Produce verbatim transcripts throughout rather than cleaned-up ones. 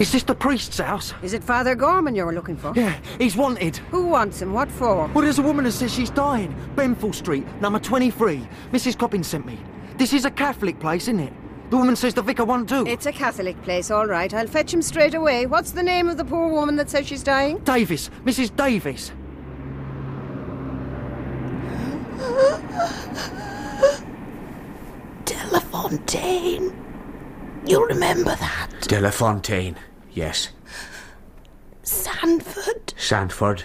Is this the priest's house? Is it Father Gorman you're looking for? Yeah, he's wanted. Who wants him? What for? Well, there's a woman that says she's dying. Benfield Street, number twenty-three. Missus Coppin sent me. This is a Catholic place, isn't it? The woman says the vicar won't do. It's a Catholic place, all right. I'll fetch him straight away. What's the name of the poor woman that says she's dying? Davis. Missus Davis. Delafontaine. You remember that? Delafontaine, yes. Sandford. Sandford.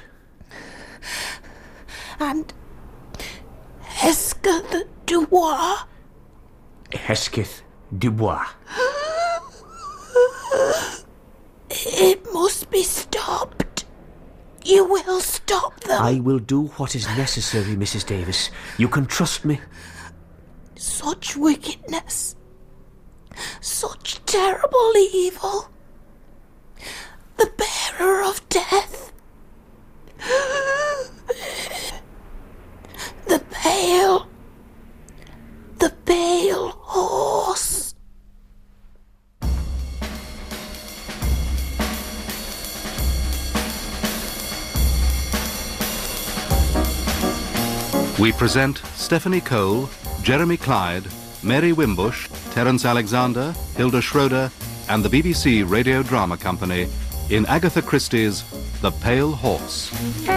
And Hesketh Dubois. Hesketh Dubois. It must be stopped. You will stop them. I will do what is necessary, Missus Davis. You can trust me. Such wickedness. Such terrible evil. The bearer of death. The pale. The pale horse. We present Stephanie Cole, Jeremy Clyde, Mary Wimbush, Terence Alexander, Hilda Schroeder, and the B B C Radio Drama Company in Agatha Christie's The Pale Horse.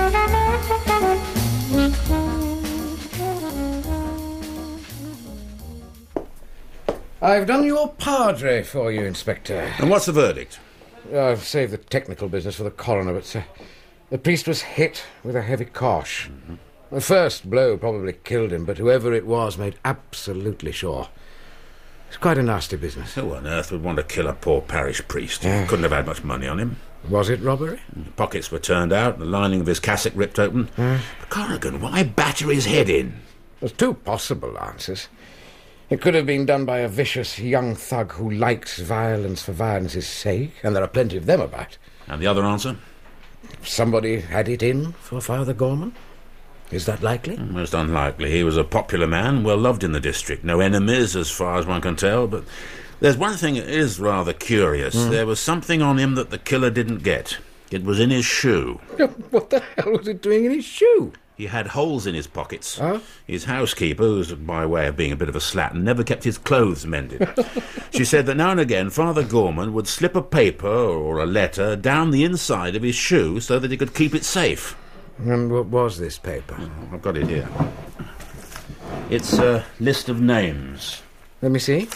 I've done your padre for you, Inspector. And what's the verdict? I've saved the technical business for the coroner, but uh, the priest was hit with a heavy kosh. Mm-hmm. The first blow probably killed him, but whoever it was made absolutely sure. It's quite a nasty business. Who on earth would want to kill a poor parish priest? Yeah. Couldn't have had much money on him. Was it robbery? The pockets were turned out, the lining of his cassock ripped open. Yeah. But Corrigan, why batter his head in? There's two possible answers. It could have been done by a vicious young thug who likes violence for violence's sake, and there are plenty of them about. And the other answer? Somebody had it in for Father Gorman. Is that likely? Most unlikely. He was a popular man, well loved in the district. No enemies, as far as one can tell, but there's one thing that is rather curious. Mm. There was something on him that the killer didn't get. It was in his shoe. What the hell was it doing in his shoe? He had holes in his pockets. Huh? His housekeeper, who's by way of being a bit of a slattern, never kept his clothes mended. She said that now and again Father Gorman would slip a paper or a letter down the inside of his shoe so that he could keep it safe. And what was this paper? Oh, I've got it here. It's a list of names. Let me see.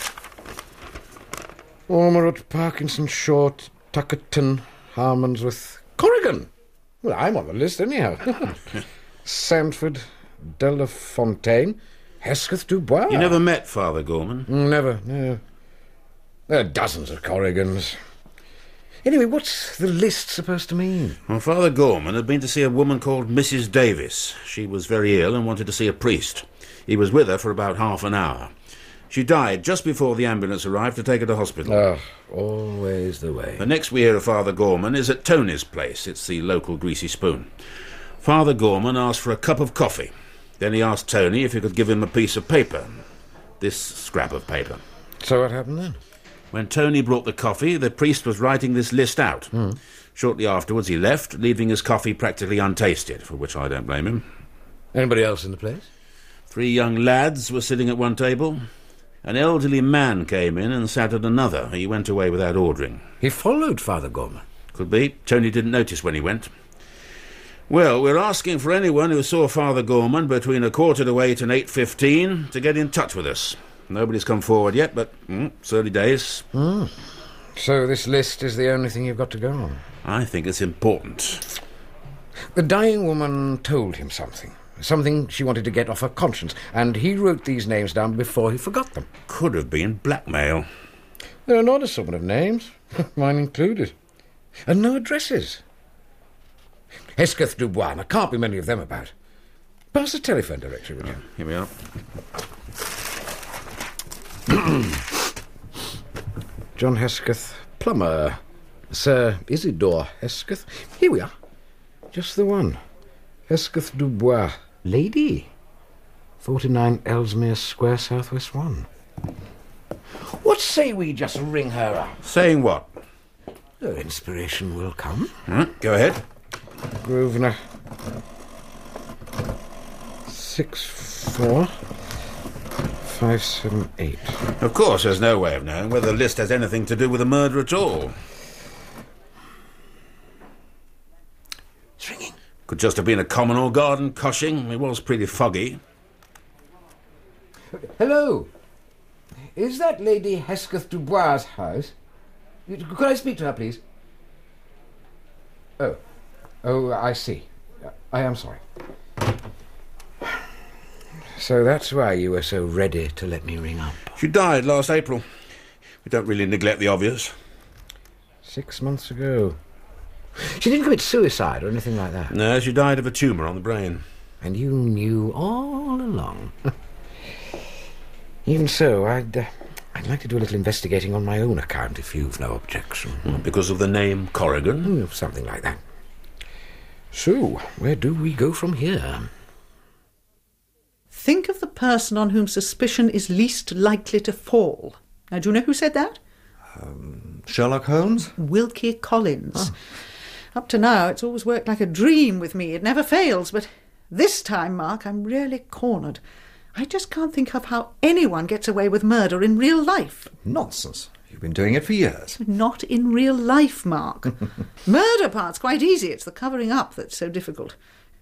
Ormerod, Parkinson, Short, Tuckerton, Harmonsworth, Corrigan. Well, I'm on the list anyhow. Sandford, Delafontaine, Hesketh Dubois. You never met Father Gorman? Never, no. There are dozens of Corrigans. Anyway, what's the list supposed to mean? Well, Father Gorman had been to see a woman called Missus Davis. She was very ill and wanted to see a priest. He was with her for about half an hour. She died just before the ambulance arrived to take her to hospital. Oh, always the way. The next we hear of Father Gorman is at Tony's place. It's the local Greasy Spoon. Father Gorman asked for a cup of coffee. Then he asked Tony if he could give him a piece of paper. This scrap of paper. So what happened then? When Tony brought the coffee, the priest was writing this list out. Mm. Shortly afterwards, he left, leaving his coffee practically untasted, for which I don't blame him. Anybody else in the place? Three young lads were sitting at one table. An elderly man came in and sat at another. He went away without ordering. He followed Father Gorman? Could be. Tony didn't notice when he went. Well, we're asking for anyone who saw Father Gorman between a quarter to eight and eight fifteen to get in touch with us. Nobody's come forward yet, but mm, it's early days. Mm. So this list is the only thing you've got to go on? I think it's important. The dying woman told him something. Something she wanted to get off her conscience, and he wrote these names down before he forgot them. Could have been blackmail. There are an assortment of names, mine included. And no addresses. Hesketh Dubois, there can't be many of them about. Pass the telephone directory, would you? Oh, here we are. John Hesketh, plumber. Sir Isidore Hesketh. Here we are. Just the one. Hesketh Dubois. Lady. forty-nine Ellesmere Square, Southwest one. What say we just ring her up? Saying what? The inspiration will come. Hmm, go ahead. Grosvenor. Six, four, five, seven, eight. Of course, there's no way of knowing whether the list has anything to do with the murder at all. It's ringing. Could just have been a common or garden coshing. It was pretty foggy. Hello. Is that Lady Hesketh Dubois' house? Could I speak to her, please? Oh. Oh, I see. I am sorry. So that's why you were so ready to let me ring up. She died last April. We don't really neglect the obvious. Six months ago. She didn't commit suicide or anything like that? No, she died of a tumour on the brain. And you knew all along? Even so, I'd, uh, I'd like to do a little investigating on my own account, if you've no objection. Because of the name Corrigan? Mm, something like that. So, where do we go from here? Think of the person on whom suspicion is least likely to fall. Now, do you know who said that? Um, Sherlock Holmes? Wilkie Collins. Oh. Up to now, it's always worked like a dream with me. It never fails, but this time, Mark, I'm really cornered. I just can't think of how anyone gets away with murder in real life. Nonsense. You've been doing it for years. Not in real life, Mark. Murder part's quite easy. It's the covering up that's so difficult.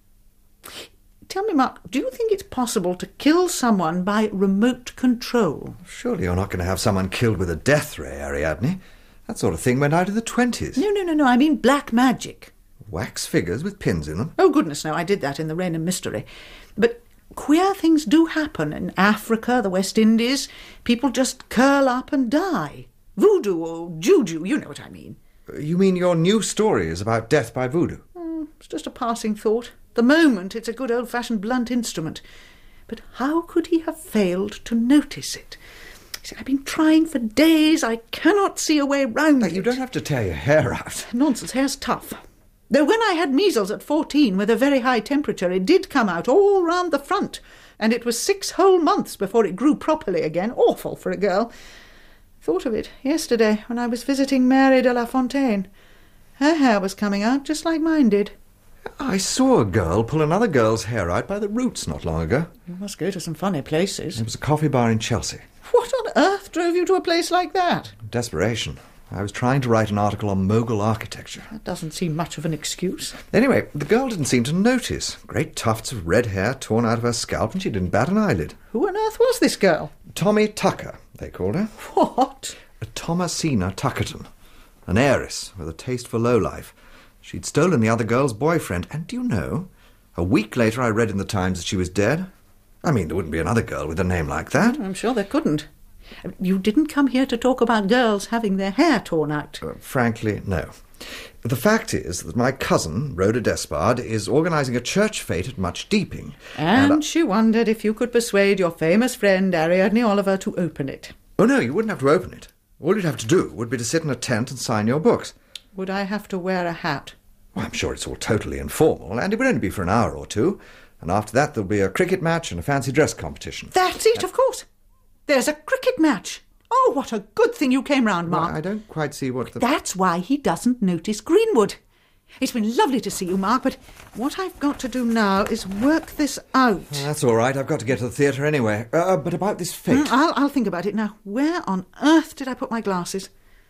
Tell me, Mark, do you think it's possible to kill someone by remote control? Surely you're not going to have someone killed with a death ray, Ariadne. That sort of thing went out in the twenties. No, no, no, no. I mean black magic. Wax figures with pins in them? Oh, goodness, no. I did that in The Reign of Mystery. But queer things do happen in Africa, the West Indies. People just curl up and die. Voodoo or juju, you know what I mean. You mean your new story is about death by voodoo? Mm, it's just a passing thought. The moment, it's a good old-fashioned blunt instrument. But how could he have failed to notice it? See, I've been trying for days. I cannot see a way round it. You don't have to tear your hair out. Nonsense, hair's tough. Though when I had measles at fourteen with a very high temperature, it did come out all round the front, and it was six whole months before it grew properly again. Awful for a girl. Thought of it yesterday when I was visiting Mary de la Fontaine. Her hair was coming out just like mine did. I saw a girl pull another girl's hair out by the roots not long ago. You must go to some funny places. It was a coffee bar in Chelsea. What on earth drove you to a place like that? Desperation. I was trying to write an article on Mughal architecture. That doesn't seem much of an excuse. Anyway, the girl didn't seem to notice. Great tufts of red hair torn out of her scalp, and she didn't bat an eyelid. Who on earth was this girl? Tommy Tucker, they called her. What? A Thomasina Tuckerton. An heiress with a taste for lowlife. She'd stolen the other girl's boyfriend, and do you know, a week later I read in the Times that she was dead. I mean, there wouldn't be another girl with a name like that. I'm sure there couldn't. You didn't come here to talk about girls having their hair torn out. Uh, frankly, no. The fact is that my cousin, Rhoda Despard, is organising a church fete at Much Deeping. And, and I... she wondered if you could persuade your famous friend Ariadne Oliver to open it. Oh, no, you wouldn't have to open it. All you'd have to do would be to sit in a tent and sign your books. Would I have to wear a hat? Well, I'm sure it's all totally informal, and it would only be for an hour or two. And after that there'll be a cricket match and a fancy dress competition. That's it, of course. There's a cricket match. Oh, what a good thing you came round, Mark. Well, I don't quite see what the... That's why he doesn't notice Greenwood. It's been lovely to see you, Mark, but what I've got to do now is work this out. Well, that's all right. I've got to get to the theatre anyway. Uh, but about this fete... Mm, I'll, I'll think about it now. Where on earth did I put my glasses?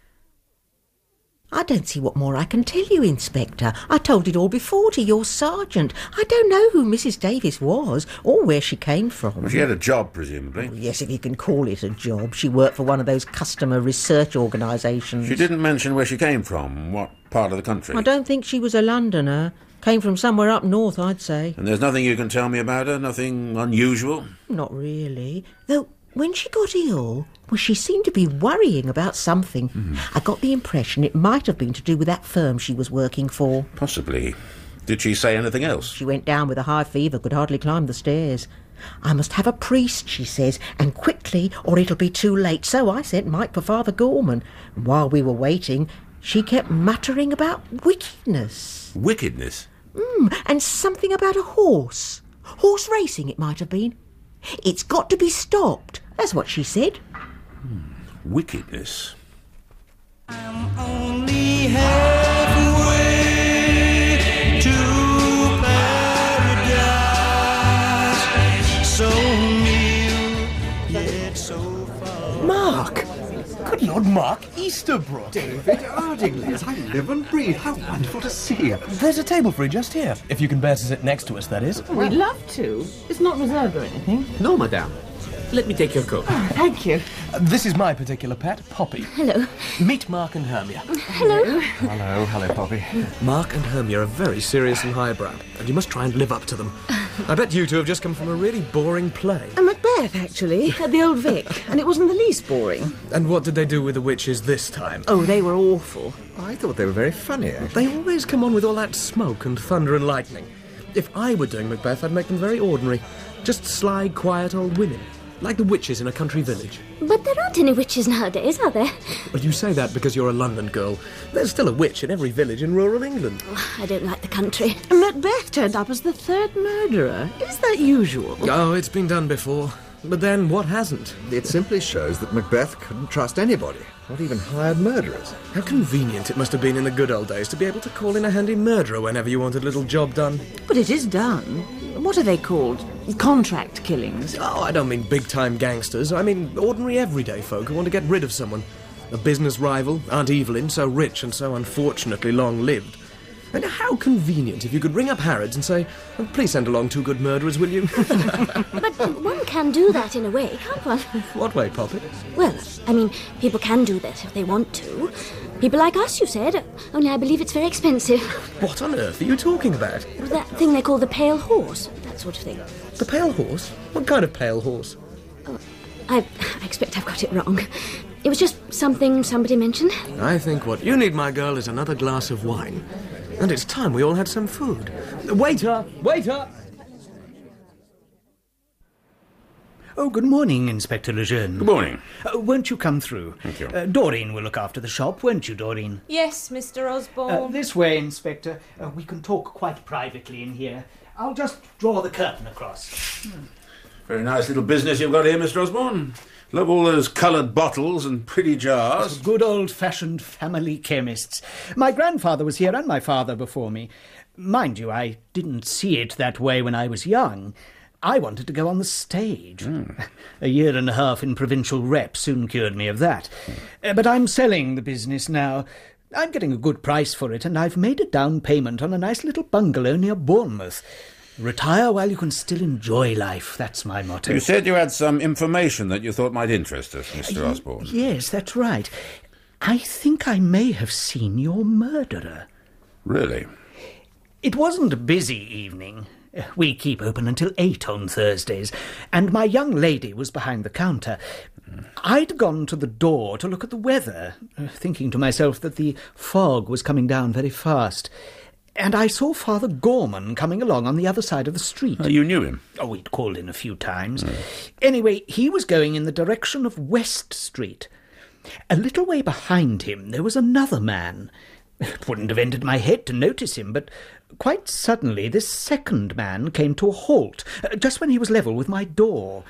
I don't see what more I can tell you, Inspector. I told it all before to your sergeant. I don't know who Missus Davis was or where she came from. Well, she had a job, presumably. Yes, if you can call it a job. She worked for one of those customer research organisations. She didn't mention where she came from, what part of the country. I don't think she was a Londoner. Came from somewhere up north, I'd say. And there's nothing you can tell me about her? Nothing unusual? Not really. Though, when she got ill, well, she seemed to be worrying about something. Mm. I got the impression it might have been to do with that firm she was working for. Possibly. Did she say anything else? She went down with a high fever, could hardly climb the stairs. I must have a priest, she says, and quickly, or it'll be too late. So I sent Mike for Father Gorman. And while we were waiting, she kept muttering about wickedness. Wickedness? Mm, and something about a horse. Horse racing, it might have been. It's got to be stopped. That's what she said. Hmm. Wickedness. I'm only halfway to paradise. So near, yet so far. Mark! Good Lord, Mark Easterbrook! David Ardingly, as I live and breathe. How wonderful to see you. There's a table for you just here, if you can bear to sit next to us, that is. We'd love to. It's not reserved or anything. No, madame. Let me take your coat. Oh, thank you. Uh, this is my particular pet, Poppy. Hello. Meet Mark and Hermia. Hello. Hello, hello, Poppy. Mark and Hermia are very serious and highbrow, and you must try and live up to them. I bet you two have just come from a really boring play. A Macbeth, actually, at the Old Vic, and it wasn't the least boring. And what did they do with the witches this time? Oh, they were awful. I thought they were very funny, actually. They always come on with all that smoke and thunder and lightning. If I were doing Macbeth, I'd make them very ordinary. Just sly, quiet old women. Like the witches in a country village. But there aren't any witches nowadays, are there? Well, you say that because you're a London girl. There's still a witch in every village in rural England. Oh, I don't like the country. Macbeth turned up as the third murderer. Is that usual? Oh, it's been done before. But then, what hasn't? It simply shows that Macbeth couldn't trust anybody, not even hired murderers. How convenient it must have been in the good old days to be able to call in a handy murderer whenever you wanted a little job done. But it is done. What are they called? Contract killings? Oh, I don't mean big-time gangsters. I mean ordinary everyday folk who want to get rid of someone. A business rival, Aunt Evelyn, so rich and so unfortunately long-lived. And how convenient if you could ring up Harrods and say, oh, please send along two good murderers, will you? But one can do that in a way, can't one? What way, Poppy? Well, I mean, people can do that if they want to. People like us, you said, only I believe it's very expensive. What on earth are you talking about? That thing they call the pale horse, that sort of thing. The pale horse? What kind of pale horse? Oh, I, I expect I've got it wrong. It was just something somebody mentioned. I think what you need, my girl, is another glass of wine. And it's time we all had some food. Waiter! Waiter! Oh, good morning, Inspector Lejeune. Good morning. Uh, won't you come through? Thank you. Uh, Doreen will look after the shop, won't you, Doreen? Yes, Mister Osborne. Uh, this way, Inspector. Uh, we can talk quite privately in here. I'll just draw the curtain across. Hmm. Very nice little business you've got here, Mister Osborne. Love all those coloured bottles and pretty jars. Good old-fashioned family chemists. My grandfather was here and my father before me. Mind you, I didn't see it that way when I was young. I wanted to go on the stage. Mm. A year and a half in provincial rep soon cured me of that. Uh, but I'm selling the business now. I'm getting a good price for it, and I've made a down payment on a nice little bungalow near Bournemouth. Retire while you can still enjoy life, that's my motto. You said you had some information that you thought might interest us, Mister Uh, Osborne. Yes, that's right. I think I may have seen your murderer. Really? It wasn't a busy evening. We keep open until eight on Thursdays, and my young lady was behind the counter. I'd gone to the door to look at the weather, thinking to myself that the fog was coming down very fast. And I saw Father Gorman coming along on the other side of the street. Oh, you knew him? Oh, he'd called in a few times. Mm. Anyway, he was going in the direction of West Street. A little way behind him there was another man. It wouldn't have entered my head to notice him, but quite suddenly this second man came to a halt, just when he was level with my door.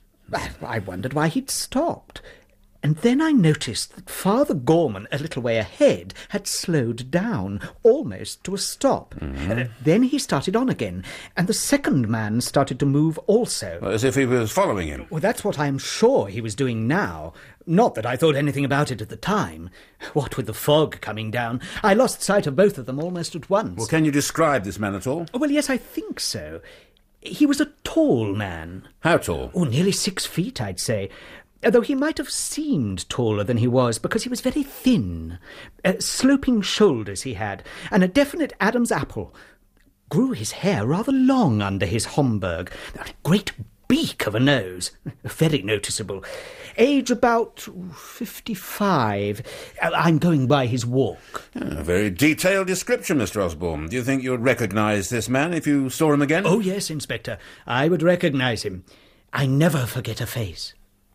I wondered why he'd stopped. And then I noticed that Father Gorman, a little way ahead, had slowed down, almost to a stop. Mm-hmm. Uh, then he started on again, and the second man started to move also. As if he was following him. Well, that's what I am sure he was doing now. Not that I thought anything about it at the time. What with the fog coming down, I lost sight of both of them almost at once. Well, can you describe this man at all? Well, yes, I think so. He was a tall man. How tall? Oh, nearly six feet, I'd say. Though he might have seemed taller than he was, because he was very thin. Uh, sloping shoulders he had, and a definite Adam's apple. Grew his hair rather long under his Homburg. A great beak of a nose. Very noticeable. Age about fifty-five. Uh, I'm going by his walk. A very detailed description, Mister Osborne. Do you think you'd recognise this man if you saw him again? Oh, yes, Inspector. I would recognise him. I never forget a face.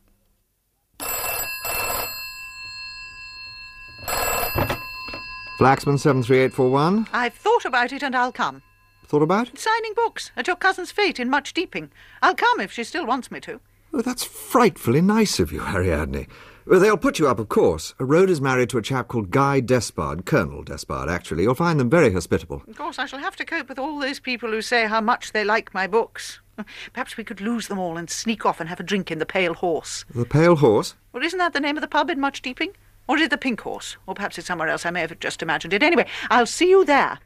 Flaxman seven three eight four one. I've thought about it and I'll come. Thought about it? Signing books at your cousin's fete in Much Deeping. I'll come if she still wants me to. Oh, that's frightfully nice of you, Ariadne. Well, they'll put you up, of course. Rhoda's married to a chap called Guy Despard, Colonel Despard, actually. You'll find them very hospitable. Of course, I shall have to cope with all those people who say how much they like my books. Perhaps we could lose them all and sneak off and have a drink in the Pale Horse. The Pale Horse? Well, isn't that the name of the pub in Much Deeping? Or is it the Pink Horse? Or perhaps it's somewhere else. I may have just imagined it. Anyway, I'll see you there.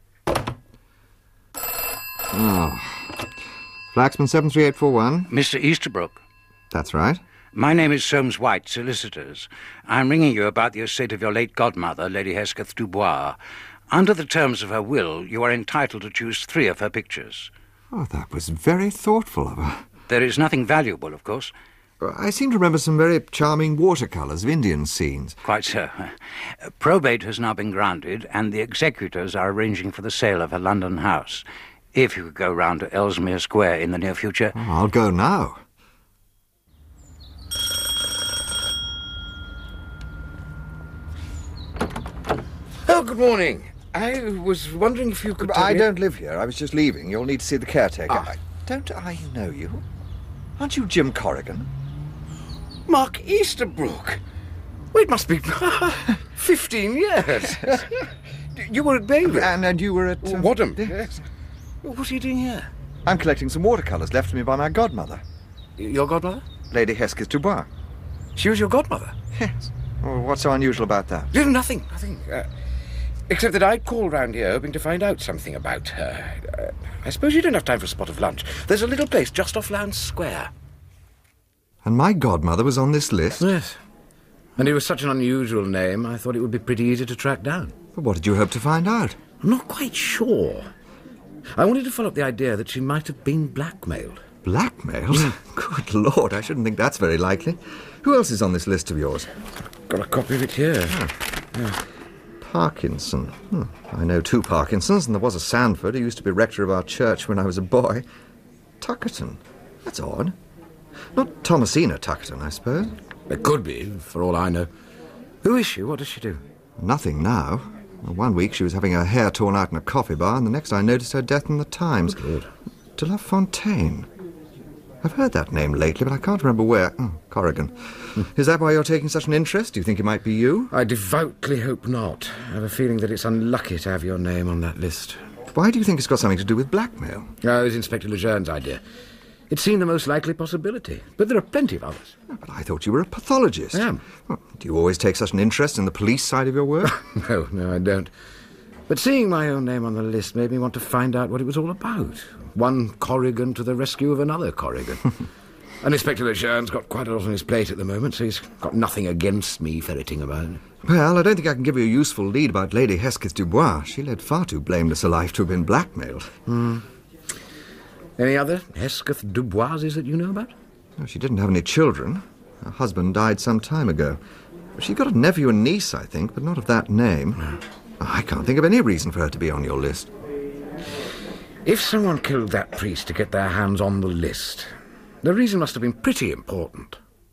Oh. Flaxman seven three eight four one. Mister Easterbrook. That's right. My name is Soames White, solicitors. I'm ringing you about the estate of your late godmother, Lady Hesketh Dubois. Under the terms of her will, you are entitled to choose three of her pictures. Oh, that was very thoughtful of her. There is nothing valuable, of course. I seem to remember some very charming watercolours of Indian scenes. Quite so. Probate has now been granted, and the executors are arranging for the sale of her London house. If you could go round to Ellesmere Square in the near future... Oh, I'll go now. Oh, good morning. I was wondering if you could... I me... don't live here. I was just leaving. You'll need to see the caretaker. Ah. I, don't I know you? Aren't you Jim Corrigan? Mark Easterbrook. Well, it must be fifteen years. You were at Bainbridge. And, and you were at... Um, Wadham. Yes. What are you doing here? I'm collecting some watercolours left to me by my godmother. Your godmother? Lady Hesketh Dubois. She was your godmother? Yes. Well, what's so unusual about that? Nothing, nothing. Uh, except that I'd called round here hoping to find out something about her. Uh, I suppose you don't have time for a spot of lunch. There's a little place just off Lowndes Square. And my godmother was on this list? Yes. And it was such an unusual name, I thought it would be pretty easy to track down. But what did you hope to find out? I'm not quite sure. I wanted to follow up the idea that she might have been blackmailed. Blackmailed? Good Lord, I shouldn't think that's very likely. Who else is on this list of yours? Got a copy of it here. Oh. Yeah. Parkinson. Hmm. I know two Parkinsons, and there was a Sandford who used to be rector of our church when I was a boy. Tuckerton. That's odd. Not Thomasina Tuckerton, I suppose. It could be, for all I know. Who is she? What does she do? Nothing now. One week she was having her hair torn out in a coffee bar, and the next I noticed her death in the Times. Good. De La Fontaine. I've heard that name lately, but I can't remember where. Oh, Corrigan. Is that why you're taking such an interest? Do you think it might be you? I devoutly hope not. I have a feeling that it's unlucky to have your name on that list. Why do you think it's got something to do with blackmail? Oh, it was Inspector Lejeune's idea. It seemed the most likely possibility, but there are plenty of others. Oh, but I thought you were a pathologist. I am. Well, do you always take such an interest in the police side of your work? No, no, I don't. But seeing my own name on the list made me want to find out what it was all about. One Corrigan to the rescue of another Corrigan. And Inspector Lejeune's got quite a lot on his plate at the moment, so he's got nothing against me ferreting about. Well, I don't think I can give you a useful lead about Lady Hesketh Dubois. She led far too blameless a life to have been blackmailed. Hmm. Any other Hesketh Duboises that you know about? No, she didn't have any children. Her husband died some time ago. She got a nephew and niece, I think, but not of that name. No. I can't think of any reason for her to be on your list. If someone killed that priest to get their hands on the list, the reason must have been pretty important.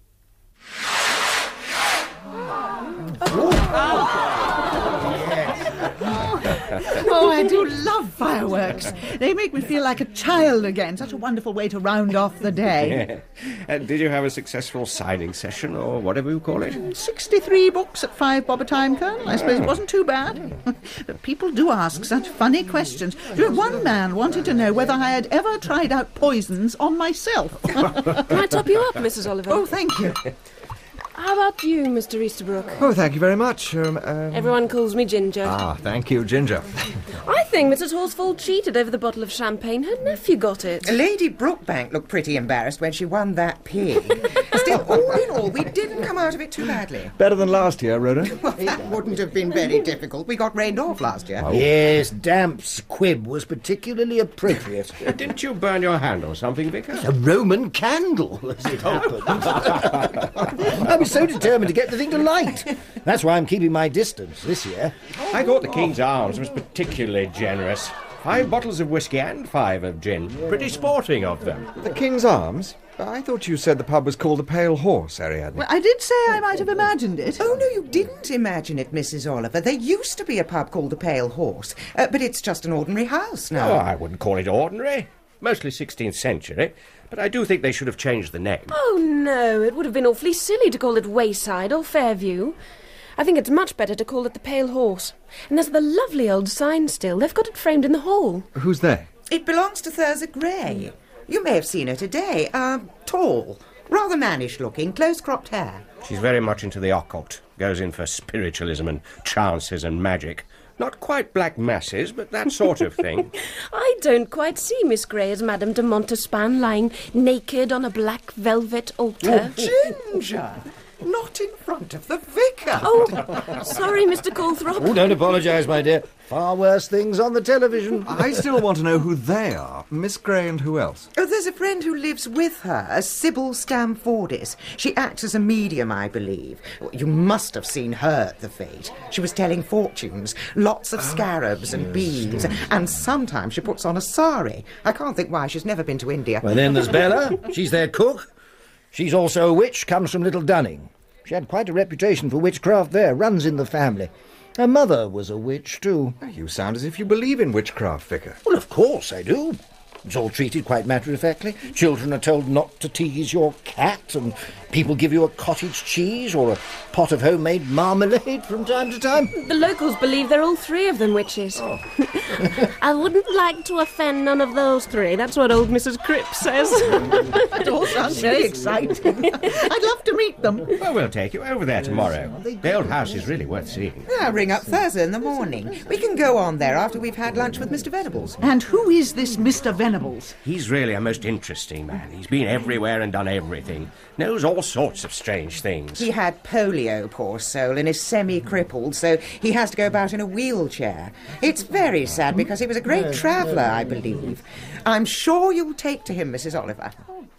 Oh, I do love fireworks. They make me feel like a child again. Such a wonderful way to round off the day. Uh, did you have a successful signing session, or whatever you call it? Sixty-three books at five bob a time, Colonel. I suppose it wasn't too bad. But people do ask such funny questions. One man wanted to know whether I had ever tried out poisons on myself. Can I top you up, Missus Oliver? Oh, thank you. How about you, Mister Easterbrook? Oh, thank you very much. Um, um... Everyone calls me Ginger. Ah, thank you, Ginger. I think Missus Horsfall cheated over the bottle of champagne. Her nephew got it. Lady Brookbank looked pretty embarrassed when she won that pig. Still, all in all, we didn't come out of it too badly. Better than last year, Rhoda. Well, that wouldn't have been very difficult. We got rained off last year. Oh. Yes, Damp's quib was particularly appropriate. Didn't you burn your hand or something, Vicar? A Roman candle, as it happened. I was so determined to get the thing to light. That's why I'm keeping my distance this year. I thought the King's Arms was particularly generous. Five bottles of whiskey and five of gin. Pretty sporting of them. The King's Arms? I thought you said the pub was called the Pale Horse, Ariadne. Well, I did say I might have imagined it. Oh, no, you didn't imagine it, Missus Oliver. There used to be a pub called the Pale Horse, uh, but it's just an ordinary house now. Oh, I wouldn't call it ordinary. Mostly sixteenth century, but I do think they should have changed the name. Oh, no, it would have been awfully silly to call it Wayside or Fairview. I think it's much better to call it the Pale Horse. And there's the lovely old sign still. They've got it framed in the hall. Who's they? It belongs to Thurza Gray. You may have seen her today. Uh, tall, rather mannish-looking, close-cropped hair. She's very much into the occult. Goes in for spiritualism and chances and magic. Not quite black masses, but that sort of thing. I don't quite see Miss Gray as Madame de Montespan lying naked on a black velvet altar. Oh, Ginger! Not in front of the vicar. Oh, sorry, Mister Calthrop. Oh, don't apologise, my dear. Far worse things on the television. I still want to know who they are. Miss Gray and who else? Oh, there's a friend who lives with her, a Sybil Stamfordis. She acts as a medium, I believe. You must have seen her at the fete. She was telling fortunes, lots of scarabs and beads, and sometimes she puts on a sari. I can't think why she's never been to India. Well, then there's Bella. She's their cook. She's also a witch, comes from Little Dunning. She had quite a reputation for witchcraft there, runs in the family. Her mother was a witch, too. You sound as if you believe in witchcraft, Vicar. Well, of course I do. It's all treated quite matter-of-factly. Children are told not to tease your cat, and people give you a cottage cheese or a pot of homemade marmalade from time to time. The locals believe they're all three of them witches. Oh. I wouldn't like to offend none of those three. That's what old Missus Cripps says. It all sounds very exciting. I'd love to meet them. Well, we'll take you over there tomorrow. The old house is really worth seeing. I'll ring up Thurza in the morning. We can go on there after we've had lunch with Mister Venables. And who is this Mister Venables? He's really a most interesting man. He's been everywhere and done everything. Knows all sorts of strange things. He had polio, poor soul, and is semi-crippled, so he has to go about in a wheelchair. It's very sad because he was a great traveller, I believe. I'm sure you'll take to him, Missus Oliver.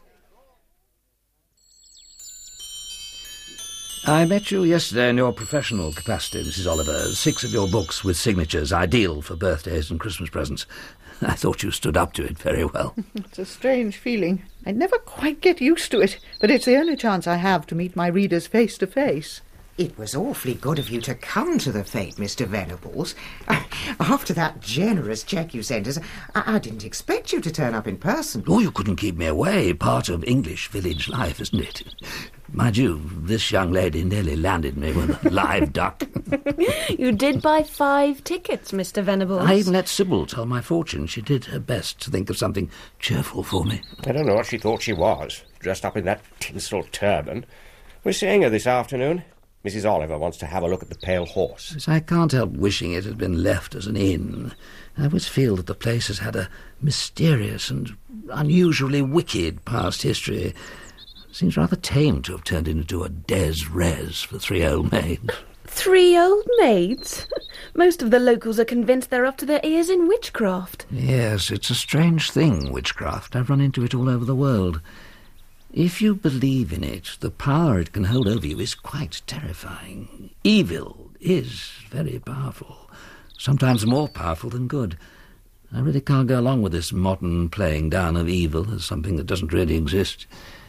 I met you yesterday in your professional capacity, Missus Oliver. Six of your books with signatures, ideal for birthdays and Christmas presents. I thought you stood up to it very well. It's a strange feeling. I never quite get used to it, but it's the only chance I have to meet my readers face to face. It was awfully good of you to come to the fete, Mister Venables. After that generous cheque you sent us, I, I didn't expect you to turn up in person. Oh, you couldn't keep me away. Part of English village life, isn't it? Mind you, this young lady nearly landed me with a live duck. You did buy five tickets, Mister Venables. I even let Sybil tell my fortune. She did her best to think of something cheerful for me. I don't know what she thought she was, dressed up in that tinsel turban. We're seeing her this afternoon. Missus Oliver wants to have a look at the Pale Horse. Yes, I can't help wishing it had been left as an inn. I always feel that the place has had a mysterious and unusually wicked past history. Seems rather tame to have turned into a des res for three old maids. Three old maids? Most of the locals are convinced they're up to their ears in witchcraft. Yes, it's a strange thing, witchcraft. I've run into it all over the world. If you believe in it, the power it can hold over you is quite terrifying. Evil is very powerful, sometimes more powerful than good. I really can't go along with this modern playing down of evil as something that doesn't really exist.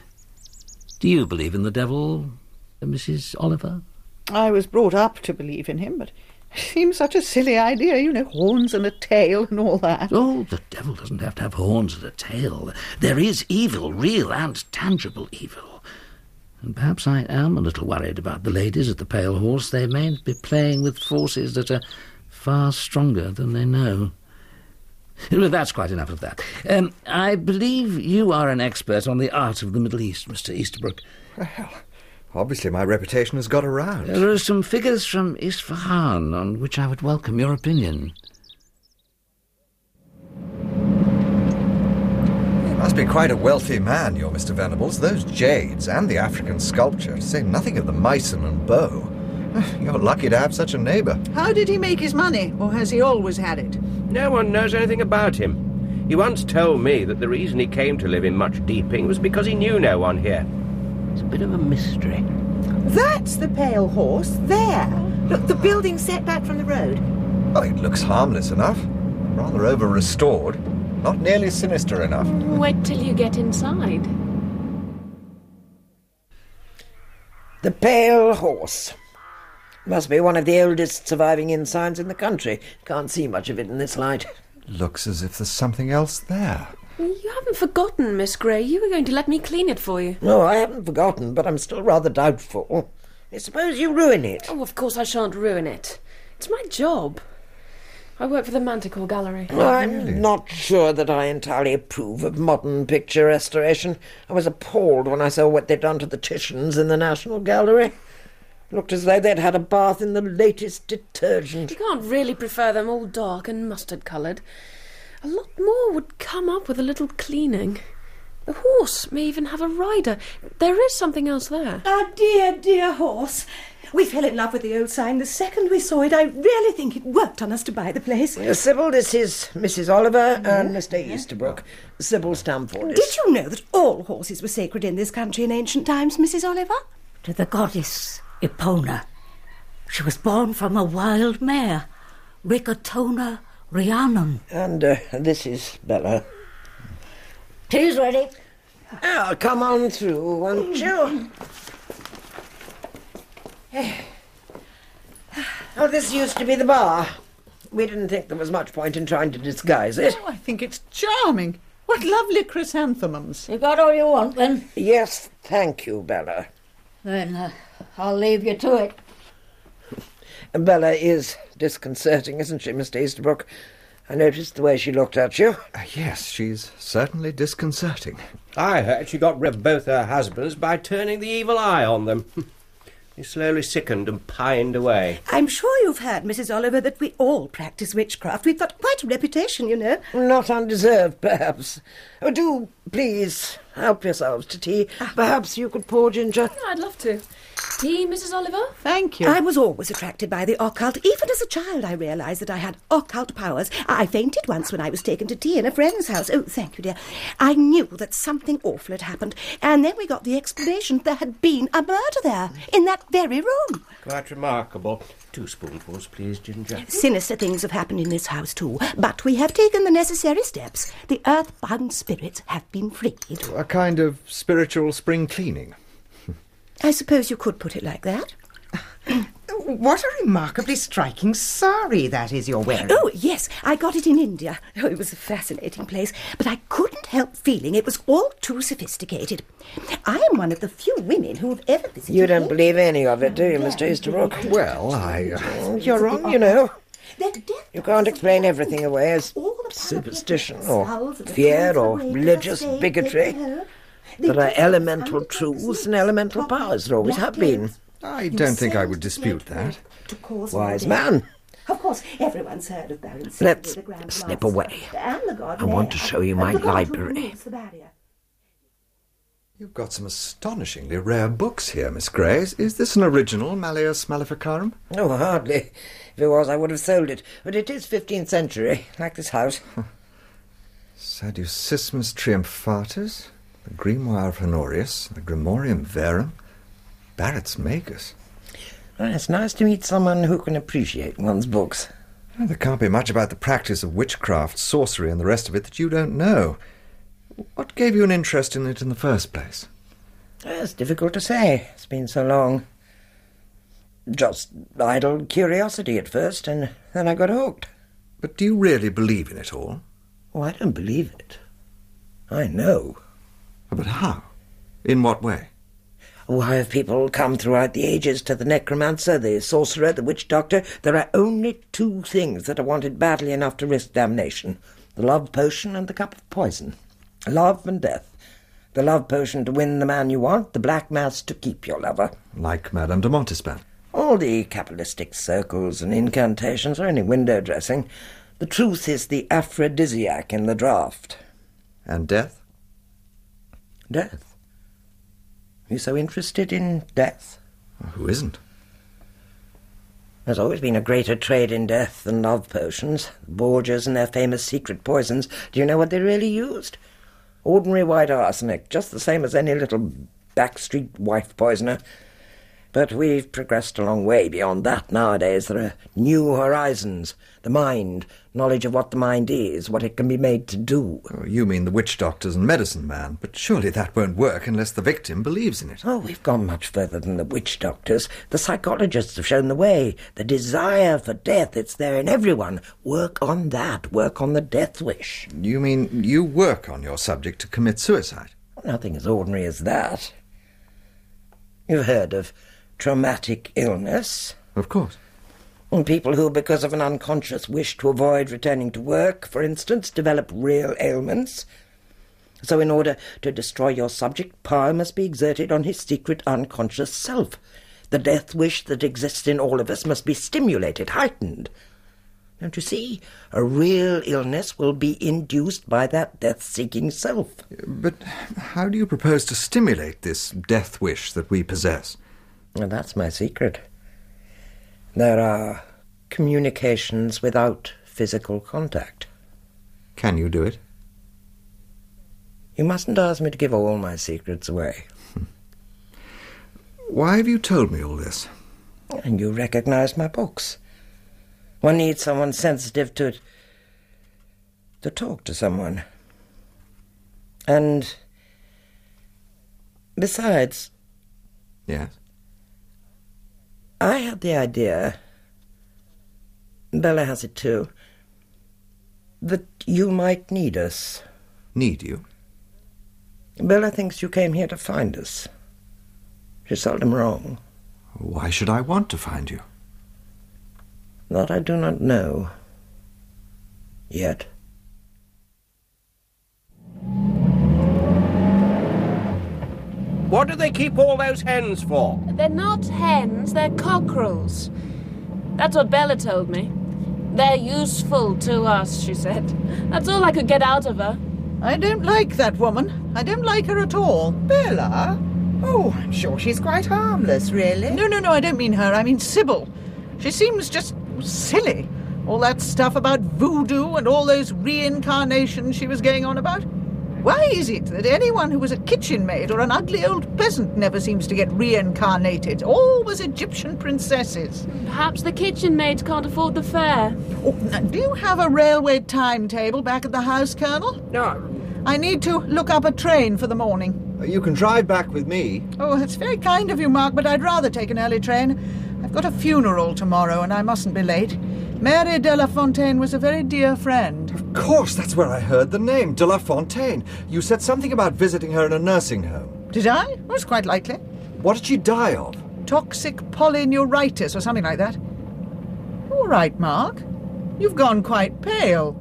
Do you believe in the devil, Missus Oliver? I was brought up to believe in him, but it seems such a silly idea, you know, horns and a tail and all that. Oh, the devil doesn't have to have horns and a tail. There is evil, real and tangible evil. And perhaps I am a little worried about the ladies at the Pale Horse. They may be playing with forces that are far stronger than they know. Well, that's quite enough of that. Um, I believe you are an expert on the art of the Middle East, Mister Easterbrook. Well, obviously my reputation has got around. There are some figures from Isfahan on which I would welcome your opinion. You must be quite a wealthy man, your Mister Venables. Those jades and the African sculpture, to say nothing of the Meissen and bow. You're lucky to have such a neighbour. How did he make his money, or has he always had it? No one knows anything about him. He once told me that the reason he came to live in Much Deeping was because he knew no one here. It's a bit of a mystery. That's the Pale Horse, there. Look, the building set back from the road. Oh, it looks harmless enough. Rather over-restored. Not nearly sinister enough. Wait till you get inside. The Pale Horse. Must be one of the oldest surviving inn signs in the country. Can't see much of it in this light. Looks as if there's something else there. You haven't forgotten, Miss Grey. You were going to let me clean it for you. No, I haven't forgotten, but I'm still rather doubtful. I suppose you ruin it. Oh, of course I shan't ruin it. It's my job. I work for the Manticore Gallery. Well, I'm not sure that I entirely approve of modern picture restoration. I was appalled when I saw what they'd done to the Titians in the National Gallery. Looked as though they'd had a bath in the latest detergent. You can't really prefer them all dark and mustard-coloured. A lot more would come up with a little cleaning. The horse may even have a rider. There is something else there. Our dear, dear horse. We fell in love with the old sign the second we saw it. I really think it worked on us to buy the place. Uh, Sybil, this is Missus Oliver and Mister Easterbrook. Sybil Stamford. Did you know that all horses were sacred in this country in ancient times, Missus Oliver? To the goddess Epona. She was born from a wild mare, Ricotona Rhiannon. And uh, this is Bella. Tea's ready. Oh, come on through, won't you? Oh, this used to be the bar. We didn't think there was much point in trying to disguise it. Oh, I think it's charming. What lovely chrysanthemums. You got all you want, then? Yes, thank you, Bella. Then uh, I'll leave you to it. Bella is disconcerting, isn't she, Mister Easterbrook? I noticed the way she looked at you. Uh, yes, she's certainly disconcerting. I heard she got rid of both her husbands by turning the evil eye on them. He slowly sickened and pined away. I'm sure you've heard, Missus Oliver, that we all practice witchcraft. We've got quite a reputation, you know. Not undeserved, perhaps. Oh, do please help yourselves to tea. Perhaps you could pour ginger. Oh, I'd love to. Tea, Missus Oliver? Thank you. I was always attracted by the occult. Even as a child, I realised that I had occult powers. I fainted once when I was taken to tea in a friend's house. Oh, thank you, dear. I knew that something awful had happened. And then we got the explanation there had been a murder there, in that very room. Quite remarkable. Two spoonfuls, please, Ginger. Sinister things have happened in this house, too. But we have taken the necessary steps. The earth-bound spirits have been freed. A kind of spiritual spring cleaning. I suppose you could put it like that. What a remarkably striking sari that is you're wearing. Oh, yes, I got it in India. Oh, it was a fascinating place, but I couldn't help feeling it was all too sophisticated. I am one of the few women who have ever visited... You don't believe any of it, do you, Mister Easterbrook? Well, I... Uh... You're wrong, you know. You can't explain everything away as superstition or fear or religious bigotry. There are elemental truths and elemental powers. There always have been. I don't think I would dispute that. Wise man. Of course, everyone's heard of Baron Let's slip away. I want to show you my library. You've got some astonishingly rare books here, Miss Grey. Is this an original Malleus Maleficarum? No, hardly. If it was, I would have sold it. But it is fifteenth century, like this house. Sadducismus Triumphatus, the Grimoire of Honorius, the Grimorium Verum, Barrett's Magus. Well, it's nice to meet someone who can appreciate one's books. Well, there can't be much about the practice of witchcraft, sorcery, and the rest of it that you don't know. What gave you an interest in it in the first place? It's difficult to say. It's been so long. Just idle curiosity at first, and then I got hooked. But do you really believe in it all? Oh, I don't believe it. I know. But how? In what way? Why have people come throughout the ages to the necromancer, the sorcerer, the witch doctor? There are only two things that are wanted badly enough to risk damnation. The love potion and the cup of poison. Love and death. The love potion to win the man you want, the black mass to keep your lover. Like Madame de Montespan. All the cabalistic circles and incantations are only window dressing. The truth is the aphrodisiac in the draught. And death? Death? Are you so interested in death? Well, who isn't? There's always been a greater trade in death than love potions. The Borgias and their famous secret poisons. Do you know what they really used? Ordinary white arsenic, just the same as any little backstreet wife poisoner. But we've progressed a long way beyond that nowadays. There are new horizons. The mind, knowledge of what the mind is, what it can be made to do. Oh, you mean the witch doctors and medicine man, but surely that won't work unless the victim believes in it. Oh, we've gone much further than the witch doctors. The psychologists have shown the way. The desire for death, it's there in everyone. Work on that. Work on the death wish. You mean you work on your subject to commit suicide? Nothing as ordinary as that. You've heard of traumatic illness? Of course. And people who, because of an unconscious wish to avoid returning to work, for instance, develop real ailments. So in order to destroy your subject, power must be exerted on his secret unconscious self. The death wish that exists in all of us must be stimulated, heightened. Don't you see? A real illness will be induced by that death-seeking self. But how do you propose to stimulate this death wish that we possess? And that's my secret. There are communications without physical contact. Can you do it? You mustn't ask me to give all my secrets away. Why have you told me all this? And you recognize my books. One needs someone sensitive to to talk to someone. And besides... Yes? I had the idea, Bella has it too, that you might need us. Need you? Bella thinks you came here to find us. She's seldom wrong. Why should I want to find you? That I do not know. Yet. What do they keep all those hens for? They're not hens, they're cockerels. That's what Bella told me. They're useful to us, she said. That's all I could get out of her. I don't like that woman. I don't like her at all. Bella? Oh, I'm sure she's quite harmless, really. No, no, no, I don't mean her. I mean Sybil. She seems just silly. All that stuff about voodoo and all those reincarnations she was going on about. Why is it that anyone who was a kitchen maid or an ugly old peasant never seems to get reincarnated? Always Egyptian princesses. Perhaps the kitchen maids can't afford the fare. Oh, now, do you have a railway timetable back at the house, Colonel? No. I need to look up a train for the morning. You can drive back with me. Oh, it's very kind of you, Mark, but I'd rather take an early train. I've got a funeral tomorrow and I mustn't be late. Mary de la Fontaine was a very dear friend. Of course, that's where I heard the name, de la Fontaine. You said something about visiting her in a nursing home. Did I? Well, it's quite likely. What did she die of? Toxic polyneuritis or something like that. All right, Mark. You've gone quite pale.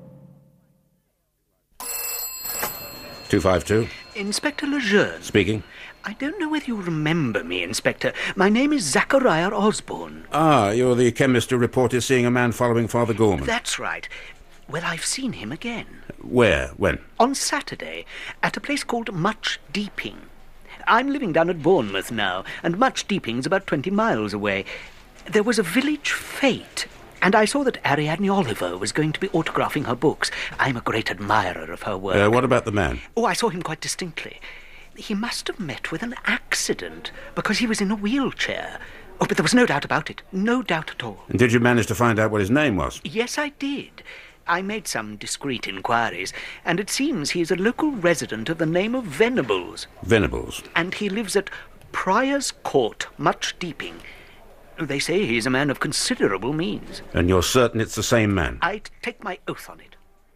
two five two. Inspector Lejeune. Speaking. I don't know whether you remember me, Inspector. My name is Zachariah Osborne. Ah, you're the chemist who reported seeing a man following Father Gorman. That's right. Well, I've seen him again. Where? When? On Saturday, at a place called Much Deeping. I'm living down at Bournemouth now, and Much Deeping's about twenty miles away. There was a village fete, and I saw that Ariadne Oliver was going to be autographing her books. I'm a great admirer of her work. Uh, what about the man? Oh, I saw him quite distinctly. He must have met with an accident, because he was in a wheelchair. Oh, but there was no doubt about it. No doubt at all. And did you manage to find out what his name was? Yes, I did. I made some discreet inquiries, and it seems he is a local resident of the name of Venables. Venables? And he lives at Prior's Court, Much Deeping. They say he is a man of considerable means. And you're certain it's the same man? I'd take my oath on it.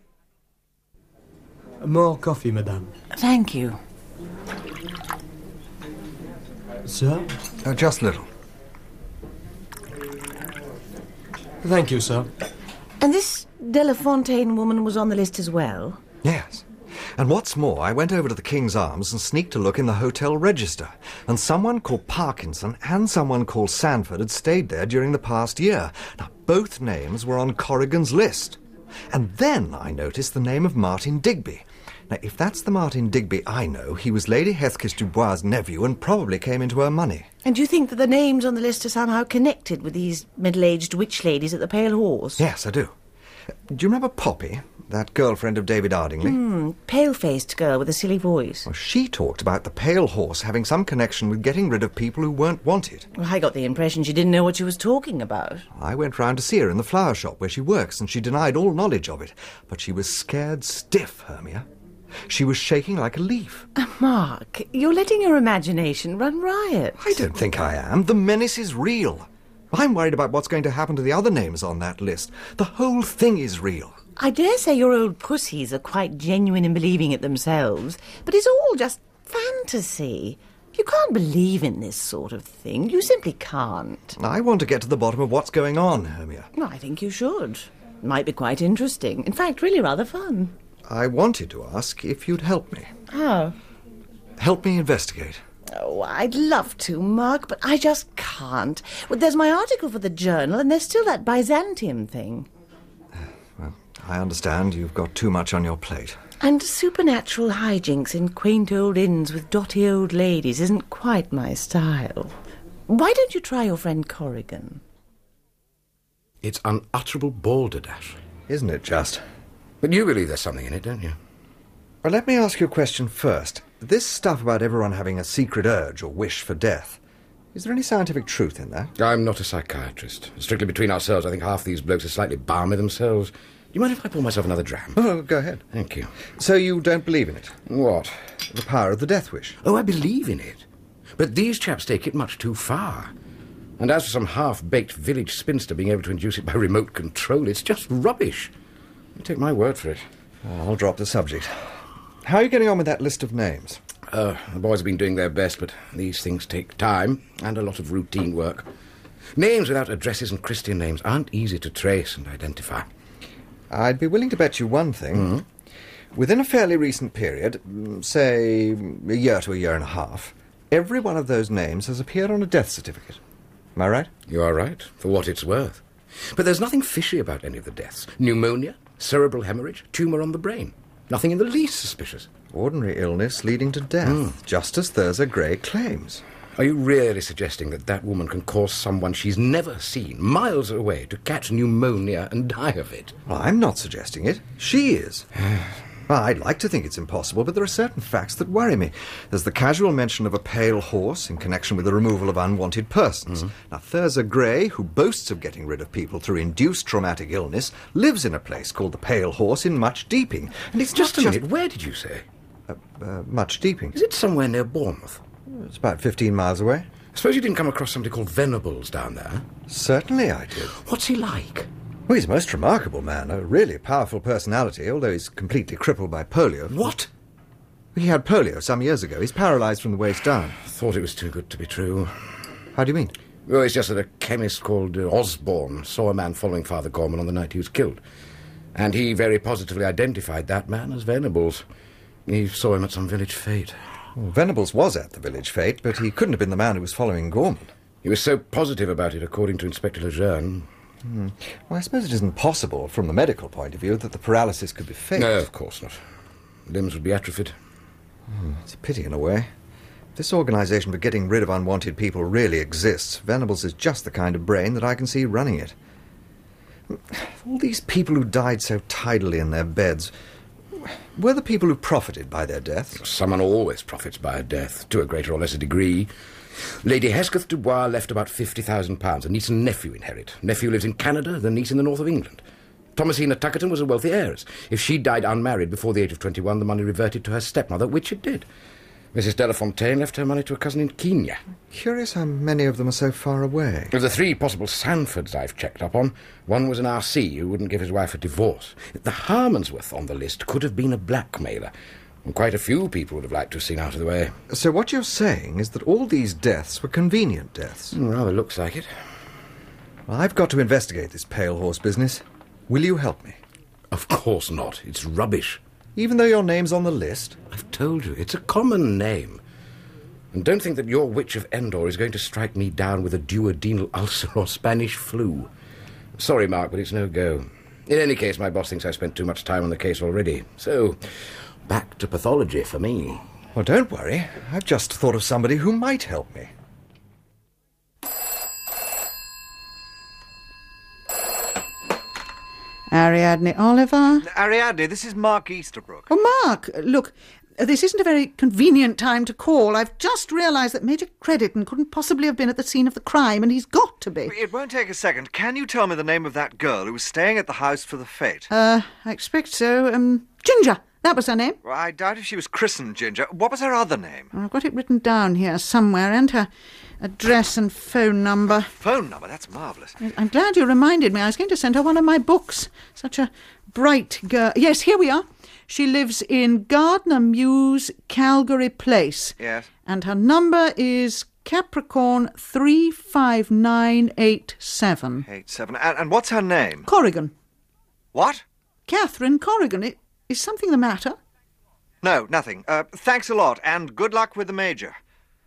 More coffee, madame. Thank you. Sir? Uh, just little. Thank you, sir. And this Delafontaine woman was on the list as well? Yes. And what's more, I went over to the King's Arms and sneaked a look in the hotel register, and someone called Parkinson and someone called Sanford had stayed there during the past year. Now, both names were on Corrigan's list. And then I noticed the name of Martin Digby. Now, if that's the Martin Digby I know, he was Lady Hesketh Dubois' nephew and probably came into her money. And do you think that the names on the list are somehow connected with these middle-aged witch ladies at the Pale Horse? Yes, I do. Do you remember Poppy, that girlfriend of David Ardingly? Hmm, pale-faced girl with a silly voice. Well, she talked about the Pale Horse having some connection with getting rid of people who weren't wanted. Well, I got the impression she didn't know what she was talking about. I went round to see her in the flower shop where she works, and she denied all knowledge of it. But she was scared stiff, Hermia. She was shaking like a leaf. Uh, Mark, you're letting your imagination run riot. I don't think I am. The menace is real. I'm worried about what's going to happen to the other names on that list. The whole thing is real. I dare say your old pussies are quite genuine in believing it themselves, but it's all just fantasy. You can't believe in this sort of thing. You simply can't. I want to get to the bottom of what's going on, Hermia. Well, I think you should. It might be quite interesting. In fact, really rather fun. I wanted to ask if you'd help me. How? Help me investigate. Oh, I'd love to, Mark, but I just can't. Well, there's my article for the Journal, and there's still that Byzantium thing. Well, I understand you've got too much on your plate. And supernatural hijinks in quaint old inns with dotty old ladies isn't quite my style. Why don't you try your friend Corrigan? It's unutterable balderdash. Isn't it just? But you believe there's something in it, don't you? Well, let me ask you a question first. This stuff about everyone having a secret urge or wish for death, is there any scientific truth in that? I'm not a psychiatrist. Strictly between ourselves, I think half these blokes are slightly balmy themselves. Do you mind if I pour myself another dram? Oh, go ahead. Thank you. So you don't believe in it? What? The power of the death wish? Oh, I believe in it. But these chaps take it much too far. And as for some half-baked village spinster being able to induce it by remote control, it's just rubbish. You take my word for it. I'll drop the subject. How are you getting on with that list of names? Uh, the boys have been doing their best, but these things take time and a lot of routine work. Names without addresses and Christian names aren't easy to trace and identify. I'd be willing to bet you one thing. Mm-hmm. Within a fairly recent period, say a year to a year and a half, every one of those names has appeared on a death certificate. Am I right? You are right, for what it's worth. But there's nothing fishy about any of the deaths. Pneumonia, cerebral hemorrhage, tumour on the brain. Nothing in the least suspicious. Ordinary illness leading to death, mm. just as Thurza Gray claims. Are you really suggesting that that woman can cause someone she's never seen, miles away, to catch pneumonia and die of it? Well, I'm not suggesting it. She is. Well, I'd like to think it's impossible, but there are certain facts that worry me. There's the casual mention of a pale horse in connection with the removal of unwanted persons. Mm-hmm. Now, Thurza Gray, who boasts of getting rid of people through induced traumatic illness, lives in a place called the Pale Horse in Much Deeping. And it's just not a minute. Where did you say? Uh, uh, Much Deeping. Is it somewhere near Bournemouth? It's about fifteen miles away. Suppose you didn't come across somebody called Venables down there? Certainly I did. What's he like? Well, he's a most remarkable man, a really powerful personality, although he's completely crippled by polio. What? He had polio some years ago. He's paralysed from the waist down. Thought it was too good to be true. How do you mean? Well, it's just that a chemist called uh, Osborne saw a man following Father Gorman on the night he was killed. And he very positively identified that man as Venables. He saw him at some village fete. Well, Venables was at the village fete, but he couldn't have been the man who was following Gorman. He was so positive about it, according to Inspector Lejeune. Hmm. Well, I suppose it isn't possible, from the medical point of view, that the paralysis could be faked. No, of course not. Limbs would be atrophied. Hmm. It's a pity, in a way. If this organisation for getting rid of unwanted people really exists, Venables is just the kind of brain that I can see running it. All these people who died so tidily in their beds, were the people who profited by their deaths? Someone always profits by a death, to a greater or lesser degree. Lady Hesketh Dubois left about fifty thousand pounds. A niece and nephew inherit. Nephew lives in Canada, the niece in the north of England. Thomasina Tuckerton was a wealthy heiress. If she died unmarried before the age of twenty-one, the money reverted to her stepmother, which it did. Missus Delafontaine left her money to a cousin in Kenya. Curious how many of them are so far away. Of the three possible Sanfords I've checked up on, one was an R C who wouldn't give his wife a divorce. The Harmansworth on the list could have been a blackmailer. And quite a few people would have liked to have seen out of the way. So what you're saying is that all these deaths were convenient deaths? Mm, rather looks like it. Well, I've got to investigate this pale horse business. Will you help me? Of course not. It's rubbish. Even though your name's on the list? I've told you, it's a common name. And don't think that your Witch of Endor is going to strike me down with a duodenal ulcer or Spanish flu. Sorry, Mark, but it's no go. In any case, my boss thinks I've spent too much time on the case already. So, back to pathology for me. Well, don't worry. I've just thought of somebody who might help me. Ariadne Oliver. Ariadne, this is Mark Easterbrook. Oh, Mark, look, this isn't a very convenient time to call. I've just realised that Major Crediton couldn't possibly have been at the scene of the crime, and he's got to be. It won't take a second. Can you tell me the name of that girl who was staying at the house for the fete? Uh, I expect so. Um, Ginger. That was her name. Well, I doubt if she was christened Ginger. What was her other name? I've got it written down here somewhere, and her address and phone number. Phone number? That's marvellous. I'm glad you reminded me. I was going to send her one of my books. Such a bright girl. Yes, here we are. She lives in Gardner Mews, Calgary Place. Yes. And her number is Capricorn three five nine eight seven. Eight seven. And, and what's her name? Corrigan. What? Catherine Corrigan. It, is something the matter? No, nothing. Uh, thanks a lot, and good luck with the Major.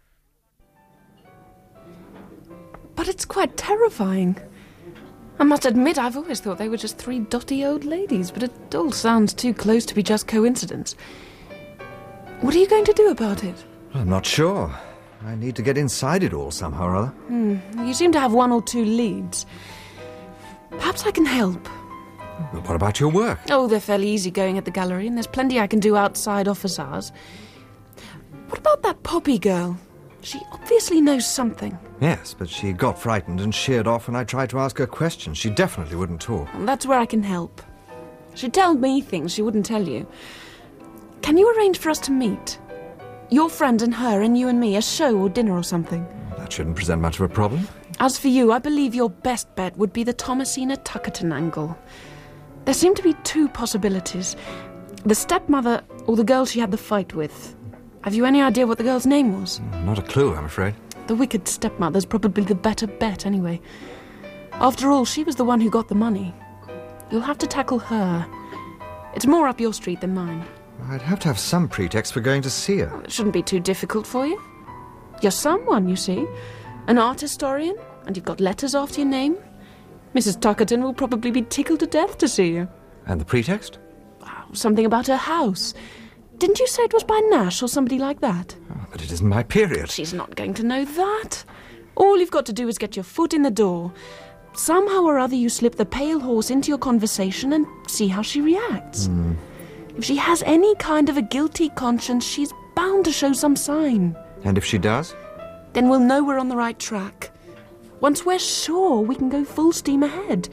But it's quite terrifying. I must admit, I've always thought they were just three dotty old ladies, but it all sounds too close to be just coincidence. What are you going to do about it? I'm not sure. I need to get inside it all somehow or other. Hmm. You seem to have one or two leads. Perhaps I can help. Well, what about your work? Oh, they're fairly easygoing at the gallery, and there's plenty I can do outside office hours. What about that Poppy girl? She obviously knows something. Yes, but she got frightened and sheered off when I tried to ask her questions. She definitely wouldn't talk. And that's where I can help. She'd tell me things she wouldn't tell you. Can you arrange for us to meet? Your friend and her and you and me, a show or dinner or something. That shouldn't present much of a problem. As for you, I believe your best bet would be the Thomasina Tuckerton angle. There seem to be two possibilities. The stepmother or the girl she had the fight with. Have you any idea what the girl's name was? Not a clue, I'm afraid. The wicked stepmother's probably the better bet, anyway. After all, she was the one who got the money. You'll have to tackle her. It's more up your street than mine. I'd have to have some pretext for going to see her. It shouldn't be too difficult for you. You're someone, you see. An art historian, and you've got letters after your name. Missus Tuckerton will probably be tickled to death to see you. And the pretext? Something about her house. Didn't you say it was by Nash or somebody like that? Oh, but it isn't my period. She's not going to know that. All you've got to do is get your foot in the door. Somehow or other you slip the pale horse into your conversation and see how she reacts. Mm. If she has any kind of a guilty conscience, she's bound to show some sign. And if she does? Then we'll know we're on the right track. Once we're sure, we can go full steam ahead.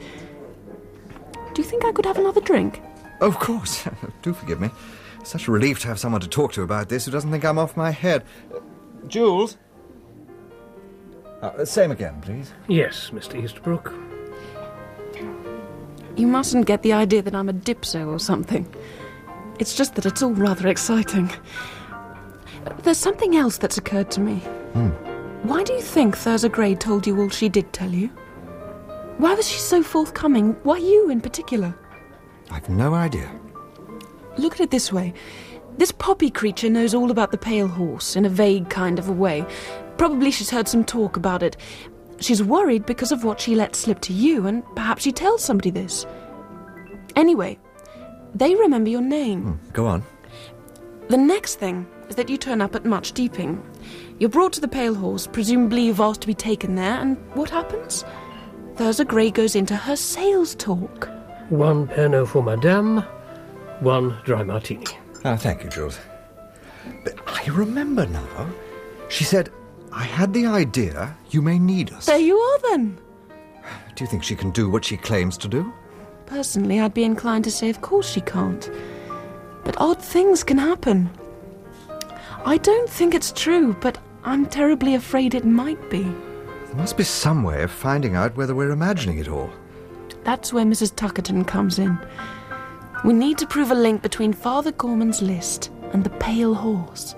Do you think I could have another drink? Of course. Do forgive me. Such a relief to have someone to talk to about this who doesn't think I'm off my head. Uh, Jules? Uh, same again, please. Yes, Mister Easterbrook. You mustn't get the idea that I'm a dipso or something. It's just that it's all rather exciting. There's something else that's occurred to me. Hmm. Why do you think Thurza Gray told you all she did tell you? Why was she so forthcoming? Why you in particular? I've no idea. Look at it this way. This Poppy creature knows all about the pale horse in a vague kind of a way. Probably she's heard some talk about it. She's worried because of what she let slip to you, and perhaps she tells somebody this. Anyway, they remember your name. Hmm. Go on. The next thing is that you turn up at Much Deeping. You're brought to the Pale Horse, presumably you've asked to be taken there, and what happens? Thurza Gray goes into her sales talk. One Pernod for Madame, one dry martini. Ah, thank you, Jules. But I remember now. She said, I had the idea you may need us. There you are, then. Do you think she can do what she claims to do? Personally, I'd be inclined to say of course she can't. But odd things can happen. I don't think it's true, but I'm terribly afraid it might be. There must be some way of finding out whether we're imagining it all. That's where Missus Tuckerton comes in. We need to prove a link between Father Gorman's list and the Pale Horse.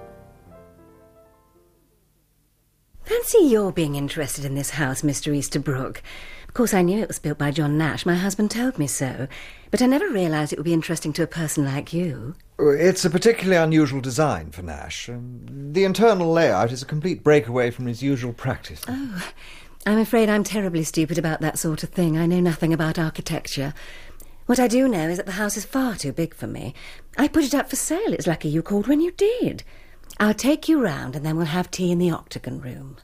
Fancy your being interested in this house, Mister Easterbrook. Of course, I knew it was built by John Nash. My husband told me so. But I never realised it would be interesting to a person like you. It's a particularly unusual design for Nash. Um, the internal layout is a complete breakaway from his usual practice. Oh, I'm afraid I'm terribly stupid about that sort of thing. I know nothing about architecture. What I do know is that the house is far too big for me. I put it up for sale. It's lucky you called when you did. I'll take you round and then we'll have tea in the Octagon Room.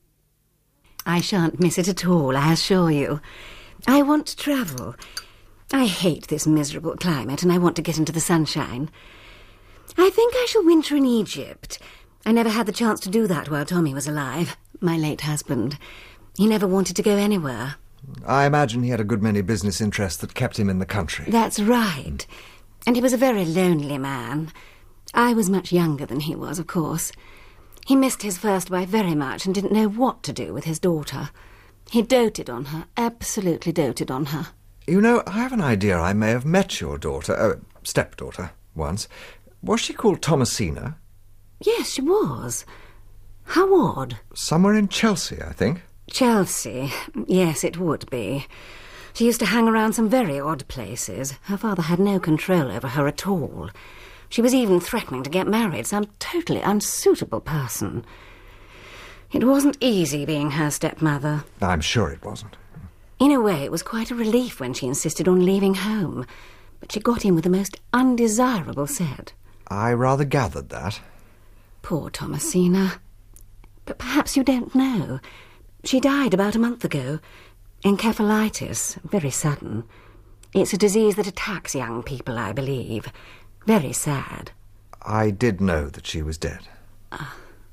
I shan't miss it at all, I assure you. I want to travel. I hate this miserable climate and I want to get into the sunshine. I think I shall winter in Egypt. I never had the chance to do that while Tommy was alive, my late husband. He never wanted to go anywhere. I imagine he had a good many business interests that kept him in the country. That's right. And he was a very lonely man. I was much younger than he was, of course. He missed his first wife very much and didn't know what to do with his daughter. He doted on her, absolutely doted on her. You know, I have an idea I may have met your daughter, uh, stepdaughter, once. Was she called Thomasina? Yes, she was. How odd. Somewhere in Chelsea, I think. Chelsea. Yes, it would be. She used to hang around some very odd places. Her father had no control over her at all. She was even threatening to get married, some totally unsuitable person. It wasn't easy being her stepmother. I'm sure it wasn't. In a way, it was quite a relief when she insisted on leaving home. But she got in with the most undesirable set. I rather gathered that. Poor Thomasina. But perhaps you don't know. She died about a month ago. Encephalitis. Very sudden. It's a disease that attacks young people, I believe. Very sad. I did know that she was dead. Uh.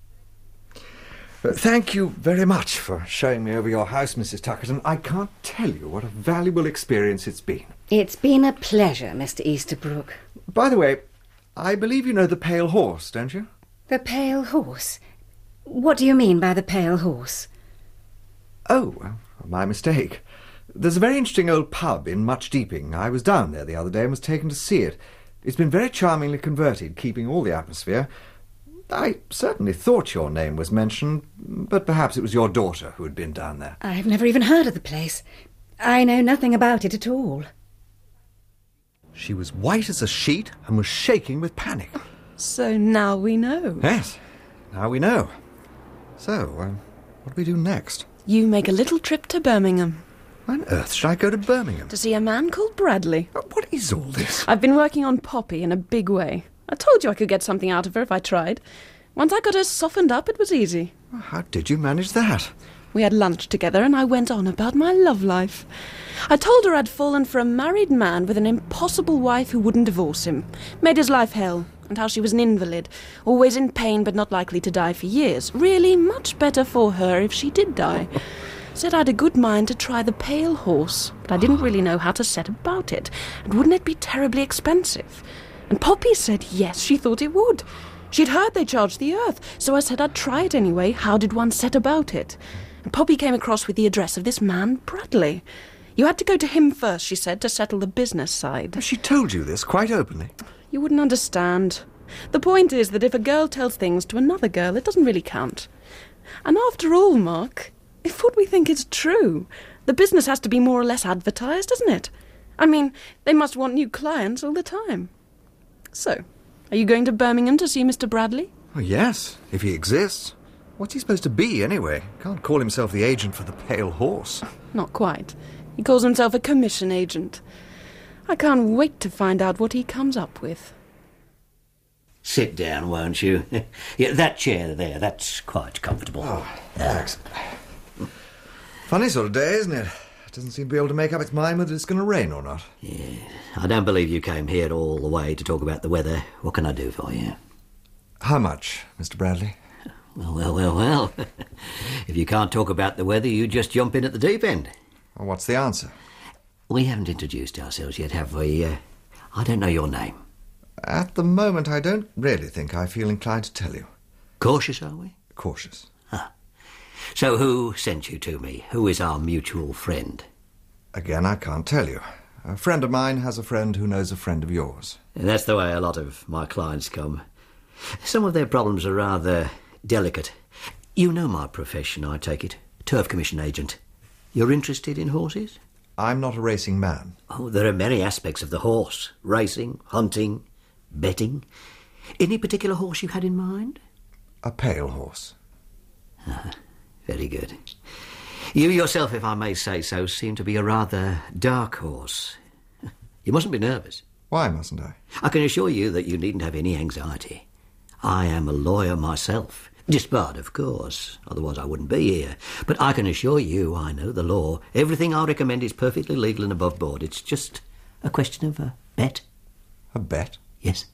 Thank you very much for showing me over your house, Missus Tuckerton. I can't tell you what a valuable experience it's been. It's been a pleasure, Mister Easterbrook. By the way, I believe you know the Pale Horse, don't you? The Pale Horse? What do you mean by the Pale Horse? Oh, well, my mistake. There's a very interesting old pub in Much Deeping. I was down there the other day and was taken to see it. It's been very charmingly converted, keeping all the atmosphere. I certainly thought your name was mentioned, but perhaps it was your daughter who had been down there. I've never even heard of the place. I know nothing about it at all. She was white as a sheet and was shaking with panic. So now we know. Yes, now we know. So, um, what do we do next? You make a little trip to Birmingham. Why on earth should I go to Birmingham? To see a man called Bradley. What is all this? I've been working on Poppy in a big way. I told you I could get something out of her if I tried. Once I got her softened up, it was easy. How did you manage that? We had lunch together and I went on about my love life. I told her I'd fallen for a married man with an impossible wife who wouldn't divorce him, made his life hell, and how she was an invalid, always in pain but not likely to die for years. Really much better for her if she did die. Said I'd a good mind to try the Pale Horse, but I didn't really know how to set about it, and wouldn't it be terribly expensive? And Poppy said yes, she thought it would. She'd heard they charged the earth, so I said I'd try it anyway. How did one set about it? And Poppy came across with the address of this man, Bradley. You had to go to him first, she said, to settle the business side. She told you this quite openly. You wouldn't understand. The point is that if a girl tells things to another girl, it doesn't really count. And after all, Mark, if what we think is true, the business has to be more or less advertised, doesn't it? I mean, they must want new clients all the time. So, are you going to Birmingham to see Mister Bradley? Oh, yes, if he exists. What's he supposed to be, anyway? Can't call himself the agent for the Pale Horse. Not quite. He calls himself a commission agent. I can't wait to find out what he comes up with. Sit down, won't you? Yeah, that chair there, that's quite comfortable. Oh, thanks. Funny sort of day, isn't it? It doesn't seem to be able to make up its mind whether it's going to rain or not. Yeah, I don't believe you came here all the way to talk about the weather. What can I do for you? How much, Mister Bradley? Well, well, well, well. If you can't talk about the weather, you just jump in at the deep end. Well, what's the answer? We haven't introduced ourselves yet, have we? Uh, I don't know your name. At the moment, I don't really think I feel inclined to tell you. Cautious, are we? Cautious. Ah. So who sent you to me? Who is our mutual friend? Again, I can't tell you. A friend of mine has a friend who knows a friend of yours. And that's the way a lot of my clients come. Some of their problems are rather delicate. You know my profession, I take it. Turf Commission agent. You're interested in horses? I'm not a racing man. Oh, there are many aspects of the horse. Racing, hunting, betting. Any particular horse you had in mind? A pale horse. Ah, very good. You yourself, if I may say so, seem to be a rather dark horse. You mustn't be nervous. Why mustn't I? I can assure you that you needn't have any anxiety. I am a lawyer myself. Disbarred, of course, otherwise I wouldn't be here. But I can assure you I know the law. Everything I recommend is perfectly legal and above board. It's just A question of a bet? A bet? Yes.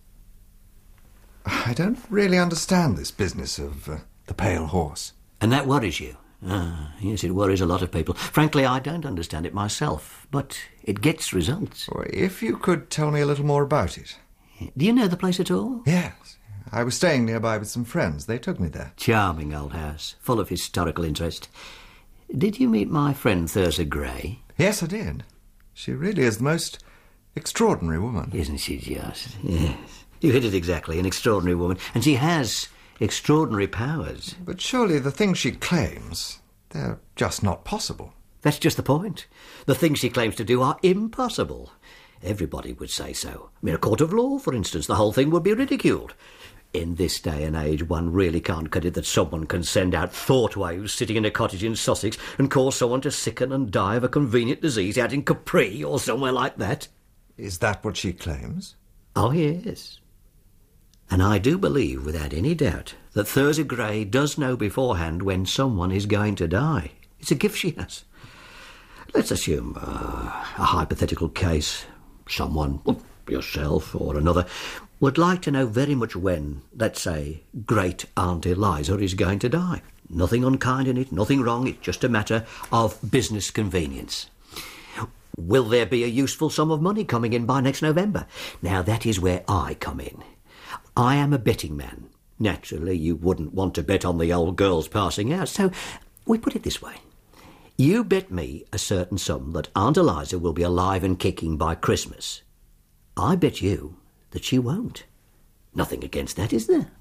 I don't really understand this business of uh, the pale horse. And that worries you? Ah, yes, it worries a lot of people. Frankly, I don't understand it myself, but it gets results. Well, if you could tell me a little more about it. Do you know the place at all? Yes. I was staying nearby with some friends. They took me there. Charming old house, full of historical interest. Did you meet my friend Thurza Gray? Yes, I did. She really is the most extraordinary woman. Isn't she just? Yes. You hit it exactly, an extraordinary woman. And she has extraordinary powers. But surely the things she claims, they're just not possible. That's just the point. The things she claims to do are impossible. Everybody would say so. I mean, a court of law, for instance, the whole thing would be ridiculed. In this day and age, one really can't cut it that someone can send out thought waves sitting in a cottage in Sussex and cause someone to sicken and die of a convenient disease out in Capri or somewhere like that. Is that what she claims? Oh, yes. And I do believe, without any doubt, that Thurza Gray does know beforehand when someone is going to die. It's a gift she has. Let's assume uh, a hypothetical case. Someone, well, yourself or another, would like to know very much when, let's say, great Aunt Eliza is going to die. Nothing unkind in it, nothing wrong, it's just a matter of business convenience. Will there be a useful sum of money coming in by next November? Now, that is where I come in. I am a betting man. Naturally, you wouldn't want to bet on the old girl's passing out, so we put it this way. You bet me a certain sum that Aunt Eliza will be alive and kicking by Christmas. I bet you that she won't. Nothing against that, is there?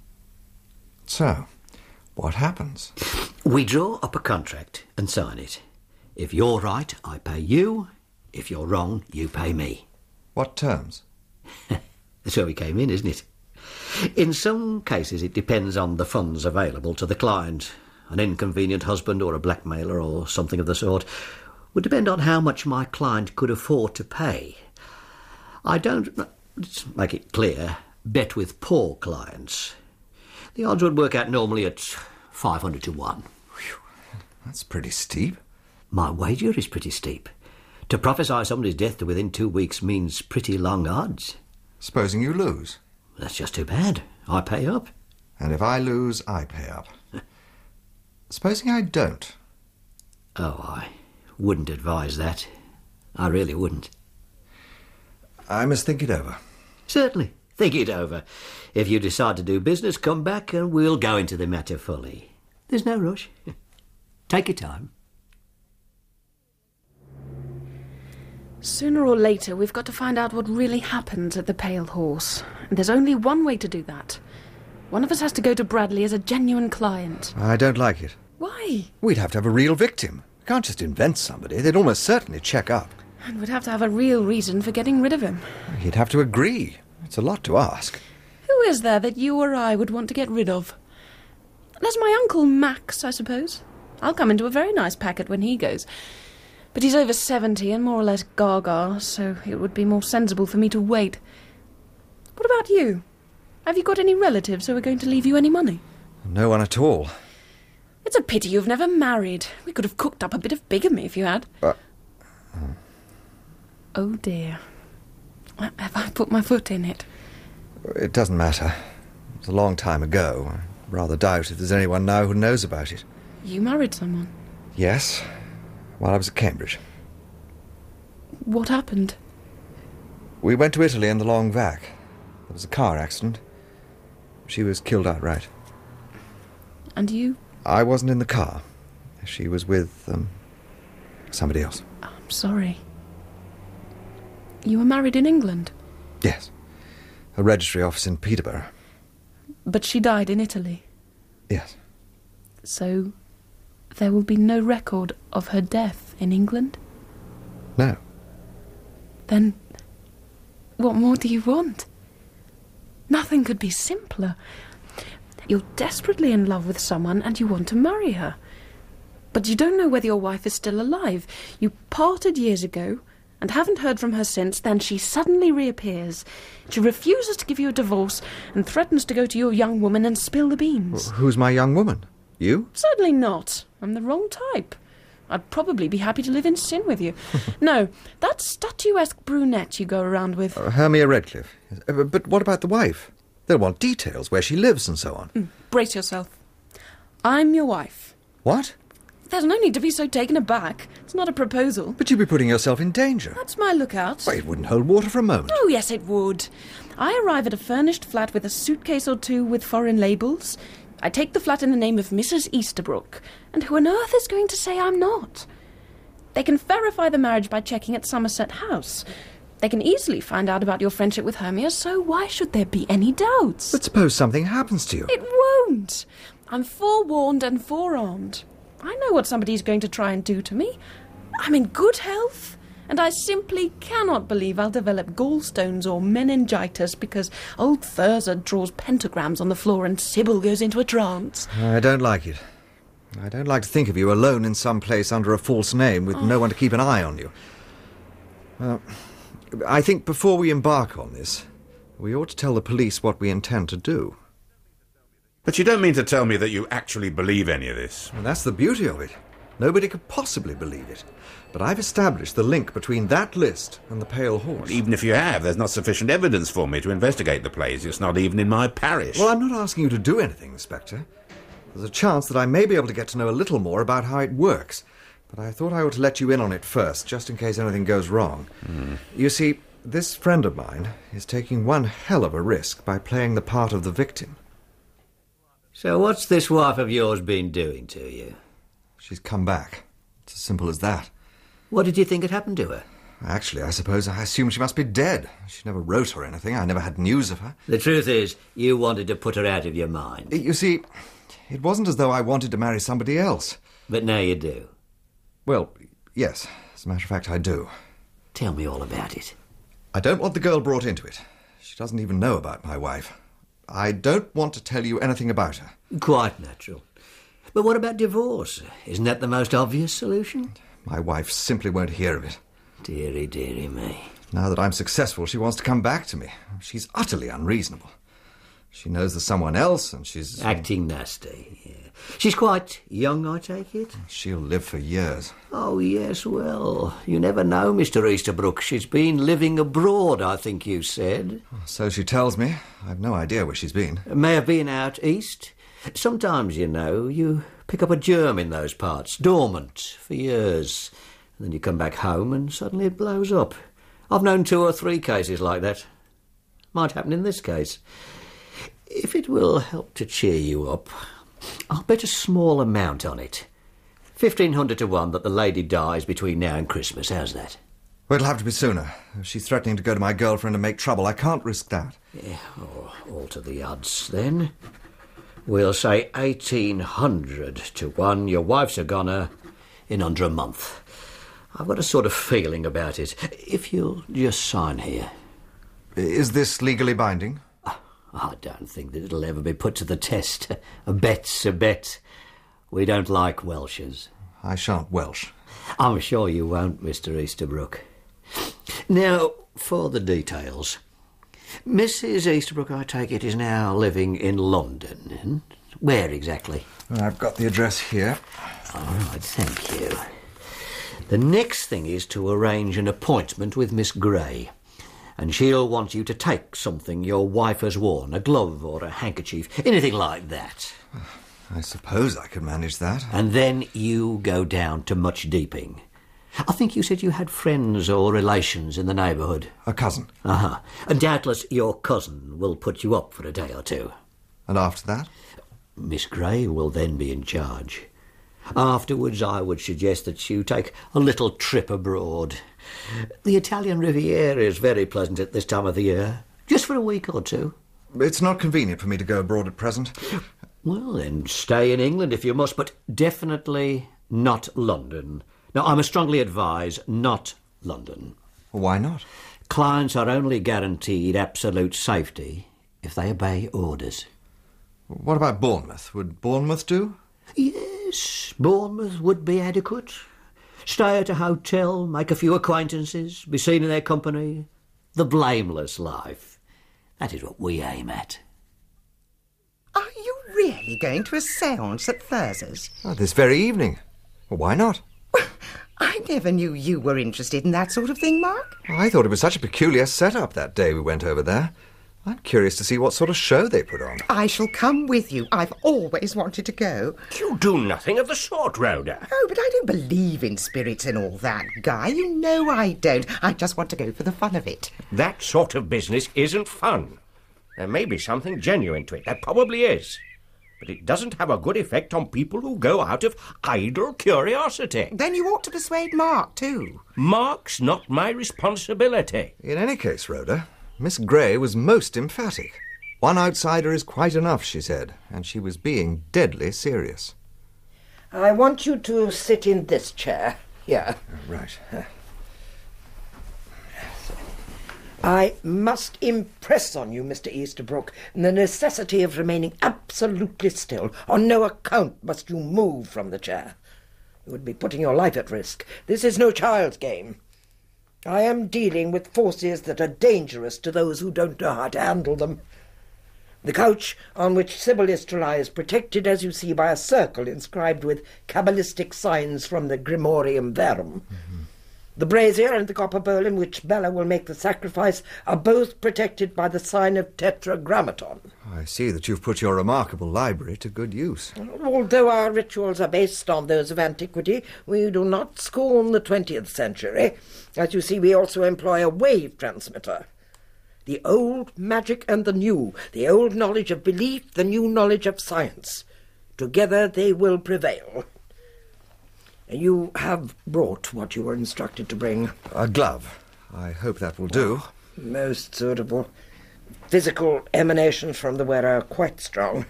So, what happens? We draw up a contract and sign it. If you're right, I pay you. If you're wrong, you pay me. What terms? That's where we came in, isn't it? In some cases, it depends on the funds available to the client. An inconvenient husband or a blackmailer or something of the sort would depend on how much my client could afford to pay. I don't, let's make it clear, bet with poor clients. The odds would work out normally at five hundred to one. Whew, that's pretty steep. My wager is pretty steep. To prophesy somebody's death to within two weeks means pretty long odds. Supposing you lose? That's just too bad. I pay up. And if I lose, I pay up. Supposing I don't? Oh, I wouldn't advise that. I really wouldn't. I must think it over. Certainly. Think it over. If you decide to do business, come back and we'll go into the matter fully. There's no rush. Take your time. Sooner or later, we've got to find out what really happened at the Pale Horse. And there's only one way to do that. One of us has to go to Bradley as a genuine client. I don't like it. Why? We'd have to have a real victim. We can't just invent somebody. They'd almost certainly check up. And we'd have to have a real reason for getting rid of him. He'd have to agree. It's a lot to ask. Who is there that you or I would want to get rid of? There's my Uncle Max, I suppose. I'll come into a very nice packet when he goes. But he's over seventy and more or less gaga, so it would be more sensible for me to wait. What about you? Have you got any relatives who are going to leave you any money? No one at all. It's a pity you've never married. We could have cooked up a bit of bigamy if you had. Uh, oh dear. Have I put my foot in it? It doesn't matter. It was a long time ago. I rather doubt if there's anyone now who knows about it. You married someone? Yes, while I was at Cambridge. What happened? We went to Italy in the long vac. There was a car accident. She was killed outright. And you? I wasn't in the car. She was with, um, somebody else. I'm sorry. You were married in England? Yes. A registry office in Peterborough. But she died in Italy? Yes. So there will be no record of her death in England? No. Then what more do you want? Nothing could be simpler. You're desperately in love with someone and you want to marry her. But you don't know whether your wife is still alive. You parted years ago and haven't heard from her since. Then she suddenly reappears. She refuses to give you a divorce and threatens to go to your young woman and spill the beans. Who's my young woman? You? Certainly not. I'm the wrong type. I'd probably be happy to live in sin with you. No, that statuesque brunette you go around with. Uh, Hermia Redcliffe. Uh, but what about the wife? They'll want details, where she lives and so on. Mm, brace yourself. I'm your wife. What? There's no need to be so taken aback. It's not a proposal. But you'd be putting yourself in danger. That's my lookout. Well, it wouldn't hold water for a moment. Oh, yes, it would. I arrive at a furnished flat with a suitcase or two with foreign labels. I take the flat in the name of Missus Easterbrook. And who on earth is going to say I'm not? They can verify the marriage by checking at Somerset House. They can easily find out about your friendship with Hermia, so why should there be any doubts? But suppose something happens to you. It won't. I'm forewarned and forearmed. I know what somebody's going to try and do to me. I'm in good health, and I simply cannot believe I'll develop gallstones or meningitis because old Thurza draws pentagrams on the floor and Sybil goes into a trance. I don't like it. I don't like to think of you alone in some place under a false name with oh. no one to keep an eye on you. Uh, I think before we embark on this, we ought to tell the police what we intend to do. But you don't mean to tell me that you actually believe any of this? Well, that's the beauty of it. Nobody could possibly believe it. But I've established the link between that list and the Pale Horse. Well, even if you have, there's not sufficient evidence for me to investigate the place. It's not even in my parish. Well, I'm not asking you to do anything, Inspector. There's a chance that I may be able to get to know a little more about how it works. But I thought I ought to let you in on it first, just in case anything goes wrong. Mm. You see, this friend of mine is taking one hell of a risk by playing the part of the victim. So what's this wife of yours been doing to you? She's come back. It's as simple as that. What did you think had happened to her? Actually, I suppose I assumed she must be dead. She never wrote or anything. I never had news of her. The truth is, you wanted to put her out of your mind. You see, it wasn't as though I wanted to marry somebody else. But now you do. Well, yes. As a matter of fact, I do. Tell me all about it. I don't want the girl brought into it. She doesn't even know about my wife. I don't want to tell you anything about her. Quite natural. But what about divorce? Isn't that the most obvious solution? My wife simply won't hear of it. Dearie, dearie me. Now that I'm successful, she wants to come back to me. She's utterly unreasonable. She knows there's someone else, and she's... Acting nasty, yeah. She's quite young, I take it? She'll live for years. Oh, yes, well, you never know, Mister Easterbrook. She's been living abroad, I think you said. So she tells me. I've no idea where she's been. May have been out east. Sometimes, you know, you pick up a germ in those parts, dormant for years. And then you come back home and suddenly it blows up. I've known two or three cases like that. Might happen in this case. If it will help to cheer you up, I'll bet a small amount on it. Fifteen hundred to one that the lady dies between now and Christmas. How's that? Well, it'll have to be sooner. If she's threatening to go to my girlfriend and make trouble, I can't risk that. Yeah, oh, alter the odds, then. We'll say eighteen hundred to one. Your wife's a goner in under a month. I've got a sort of feeling about it. If you'll just sign here. Is this legally binding? I don't think that it'll ever be put to the test. A bet's a bet. We don't like Welshers. I shan't Welsh. I'm sure you won't, Mister Easterbrook. Now, for the details. Missus Easterbrook, I take it, is now living in London. Where exactly? I've got the address here. All right, thank you. The next thing is to arrange an appointment with Miss Gray. And she'll want you to take something your wife has worn, a glove or a handkerchief, anything like that. I suppose I could manage that. And then you go down to Much Deeping. I think you said you had friends or relations in the neighbourhood. A cousin. Uh-huh. And doubtless your cousin will put you up for a day or two. And after that? Miss Gray will then be in charge. Afterwards, I would suggest that you take a little trip abroad. The Italian Riviera is very pleasant at this time of the year. Just for a week or two. It's not convenient for me to go abroad at present. Well, then stay in England if you must, but definitely not London. Now, I must strongly advise not London. Why not? Clients are only guaranteed absolute safety if they obey orders. What about Bournemouth? Would Bournemouth do? Yes, Bournemouth would be adequate. Stay at a hotel, make a few acquaintances, be seen in their company. The blameless life. That is what we aim at. Are you really going to a séance at Thurza's? Oh, this very evening. Well, why not? I never knew you were interested in that sort of thing, Mark. I thought it was such a peculiar setup that day we went over there. I'm curious to see what sort of show they put on. I shall come with you. I've always wanted to go. You do nothing of the sort, Rhoda. Oh, but I don't believe in spirits and all that, Guy. You know I don't. I just want to go for the fun of it. That sort of business isn't fun. There may be something genuine to it. There probably is. But it doesn't have a good effect on people who go out of idle curiosity. Then you ought to persuade Mark, too. Mark's not my responsibility. In any case, Rhoda, Miss Grey was most emphatic. One outsider is quite enough, she said, and she was being deadly serious. I want you to sit in this chair. Here. Right. I must impress on you, Mister Easterbrook, the necessity of remaining absolutely still. On no account must you move from the chair. You would be putting your life at risk. This is no child's game. I am dealing with forces that are dangerous to those who don't know how to handle them. The couch on which Sybil is to lie is protected, as you see, by a circle inscribed with cabalistic signs from the Grimorium Verum. Mm-hmm. The brazier and the copper bowl in which Bella will make the sacrifice are both protected by the sign of Tetragrammaton. I see that you've put your remarkable library to good use. Although our rituals are based on those of antiquity, we do not scorn the twentieth century. As you see, we also employ a wave transmitter. The old magic and the new, the old knowledge of belief, the new knowledge of science. Together they will prevail. You have brought what you were instructed to bring. A glove. I hope that will do. Most suitable. Physical emanations from the wearer are quite strong.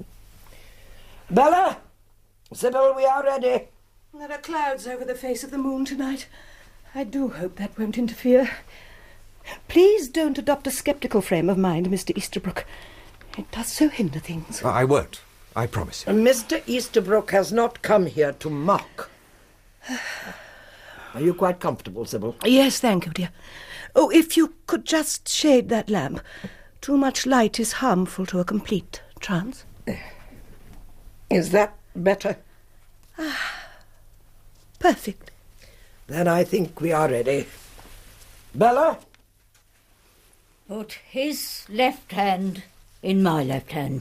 Bella! Sybil, we are ready. There are clouds over the face of the moon tonight. I do hope that won't interfere. Please don't adopt a sceptical frame of mind, Mister Easterbrook. It does so hinder things. I won't. I promise you. Mister Easterbrook has not come here to mock. Are you quite comfortable, Sybil? Yes, thank you, dear. Oh, if you could just shade that lamp. Too much light is harmful to a complete trance. Is that better? Ah, perfect. Then I think we are ready. Bella? Put his left hand in my left hand.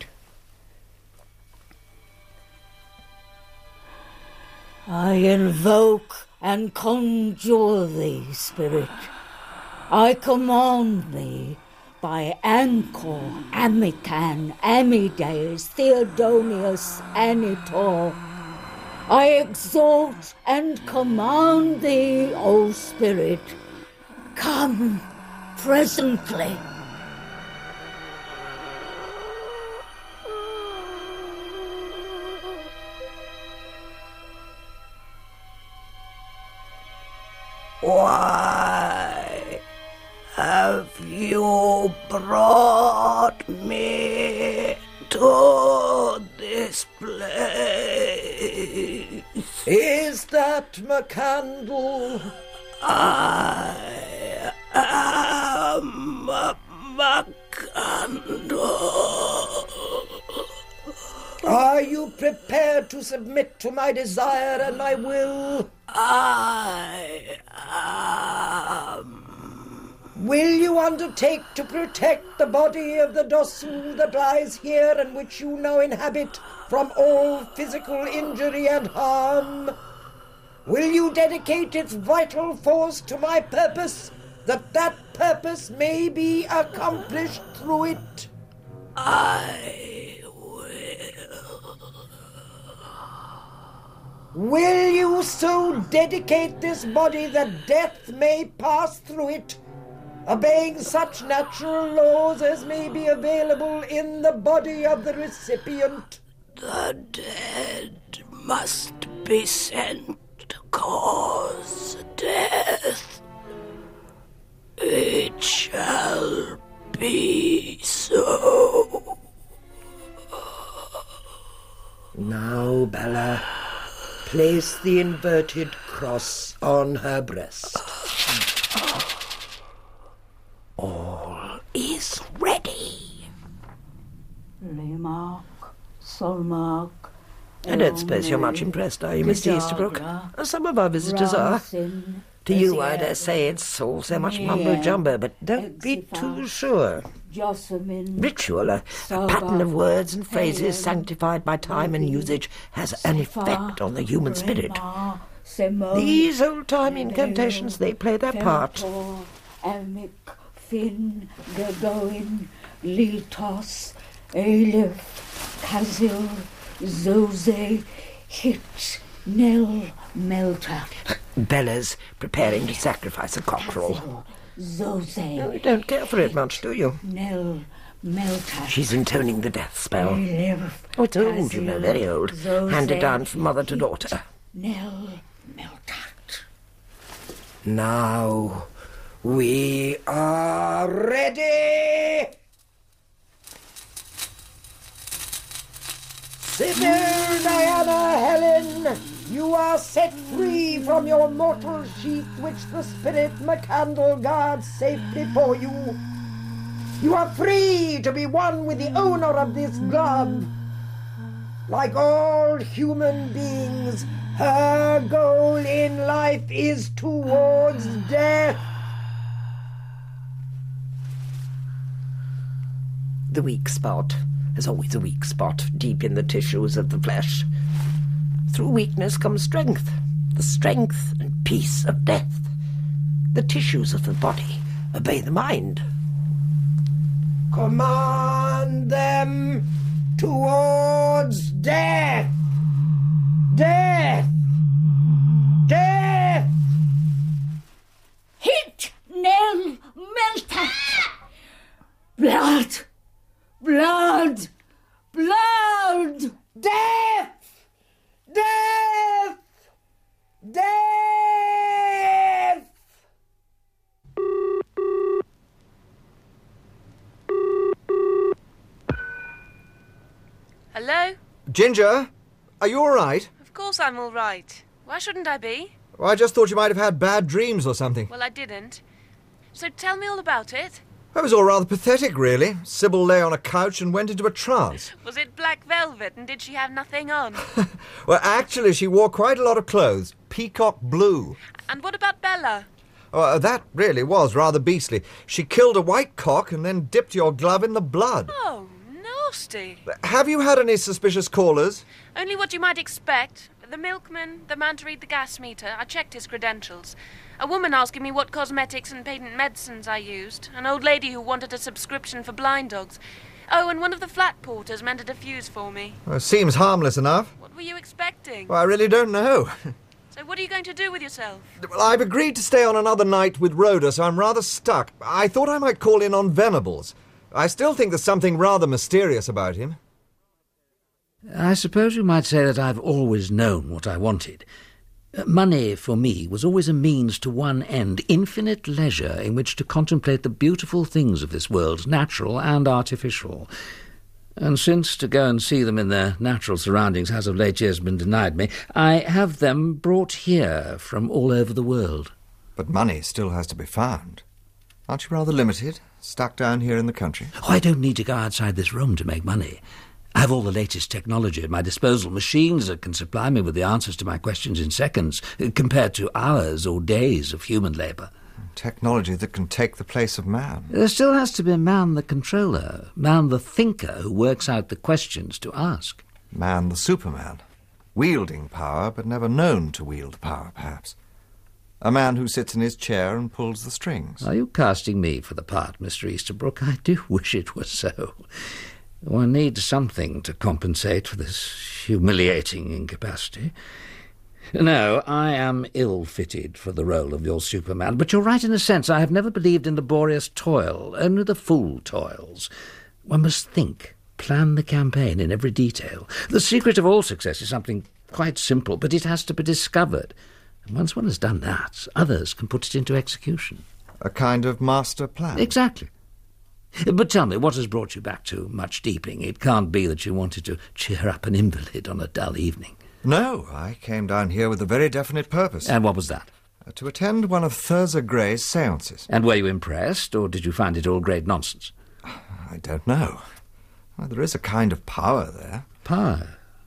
I invoke and conjure thee, spirit. I command thee by Ancor, Amican, Amides, Theodonius, Anitor. I exhort and command thee, O spirit, come presently. Why have you brought me to this place? Is that McCandle? I am McCandle. Are you prepared to submit to my desire and my will? I am. Will you undertake to protect the body of the Dossu that lies here and which you now inhabit from all physical injury and harm? Will you dedicate its vital force to my purpose, that that purpose may be accomplished through it? I will. Will you so dedicate this body that death may pass through it, obeying such natural laws as may be available in the body of the recipient? The dead must be sent to cause death. It shall be so. Now, Bella, place the inverted cross on her breast. All is ready. Limark, Solmark, I don't suppose you're much impressed, are you, Mister Easterbrook? Some of our visitors are. To you, I dare say it's all so much mumbo-jumbo, but don't be too sure. Ritual, a, a pattern of words and phrases sanctified by time and usage, has an effect on the human spirit. These old-time incantations, they play their part. Amic, Fin, Gagoin, Liltos, Aleph, Kazil, Zose, Hit, Nell, Melta. Bella's preparing to sacrifice a cockerel. Zose. No, you don't care for it much, do you? Nell, Melta. She's intoning the death spell. Aleph, Oh, it's old, you know, very old. Zose. Handed down from mother to daughter. Nell, Melta. Now, we are ready! Sybil, Diana, Helen, you are set free from your mortal sheath which the spirit McCandle guards safely for you. You are free to be one with the owner of this glove. Like all human beings, her goal in life is towards death. The weak spot. There's always a weak spot deep in the tissues of the flesh. Through weakness comes strength, the strength and peace of death. The tissues of the body obey the mind. Command them towards death! Death! Death! Hit, Nell, Melta. Blood! Blood! Blood! Death! Death! Death! Hello? Ginger, are you all right? Of course I'm all right. Why shouldn't I be? Well, I just thought you might have had bad dreams or something. Well, I didn't. So tell me all about it. That was all rather pathetic, really. Sybil lay on a couch and went into a trance. Was it black velvet and did she have nothing on? Well, actually, she wore quite a lot of clothes. Peacock blue. And what about Bella? Oh, that really was rather beastly. She killed a white cock and then dipped your glove in the blood. Oh, nasty. Have you had any suspicious callers? Only what you might expect. The milkman, the man to read the gas meter. I checked his credentials. A woman asking me what cosmetics and patent medicines I used. An old lady who wanted a subscription for blind dogs. Oh, and one of the flat porters mended a fuse for me. Well, seems harmless enough. What were you expecting? Well, I really don't know. So what are you going to do with yourself? Well, I've agreed to stay on another night with Rhoda, so I'm rather stuck. I thought I might call in on Venables. I still think there's something rather mysterious about him. I suppose you might say that I've always known what I wanted. Money, for me, was always a means to one end, infinite leisure in which to contemplate the beautiful things of this world, natural and artificial. And since to go and see them in their natural surroundings has of late years been denied me, I have them brought here from all over the world. But money still has to be found. Aren't you rather limited, stuck down here in the country? Oh, I don't need to go outside this room to make money. I have all the latest technology at my disposal, machines that can supply me with the answers to my questions in seconds, compared to hours or days of human labour. Technology that can take the place of man. There still has to be man the controller, man the thinker who works out the questions to ask. Man the Superman, wielding power but never known to wield power, perhaps. A man who sits in his chair and pulls the strings. Are you casting me for the part, Mister Easterbrook? I do wish it were so. One needs something to compensate for this humiliating incapacity. No, I am ill-fitted for the role of your Superman, but you're right in a sense. I have never believed in laborious toil, only the fool toils. One must think, plan the campaign in every detail. The secret of all success is something quite simple, but it has to be discovered. And once one has done that, others can put it into execution. A kind of master plan? Exactly. But tell me, what has brought you back to Much Deeping? It can't be that you wanted to cheer up an invalid on a dull evening. No, I came down here with a very definite purpose. And what was that? Uh, to attend one of Thurza Gray's seances. And were you impressed, or did you find it all great nonsense? I don't know. Well, there is a kind of power there. Power?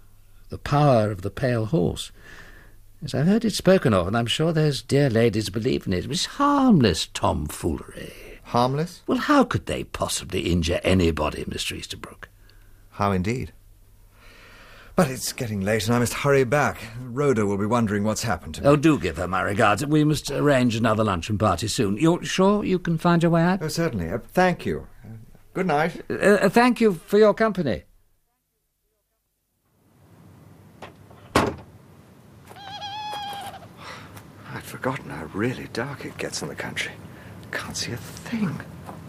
The power of the pale horse. Yes, I've heard it spoken of, and I'm sure those dear ladies believe in it. It was harmless tomfoolery. Harmless? Well, how could they possibly injure anybody, Mister Easterbrook? How indeed. But it's getting late and I must hurry back. Rhoda will be wondering what's happened to me. Oh, do give her my regards. We must arrange another luncheon party soon. You're sure you can find your way out? Oh, certainly. Uh, thank you. Uh, good night. Uh, thank you for your company. I'd forgotten how really dark it gets in the country. Can't see a thing.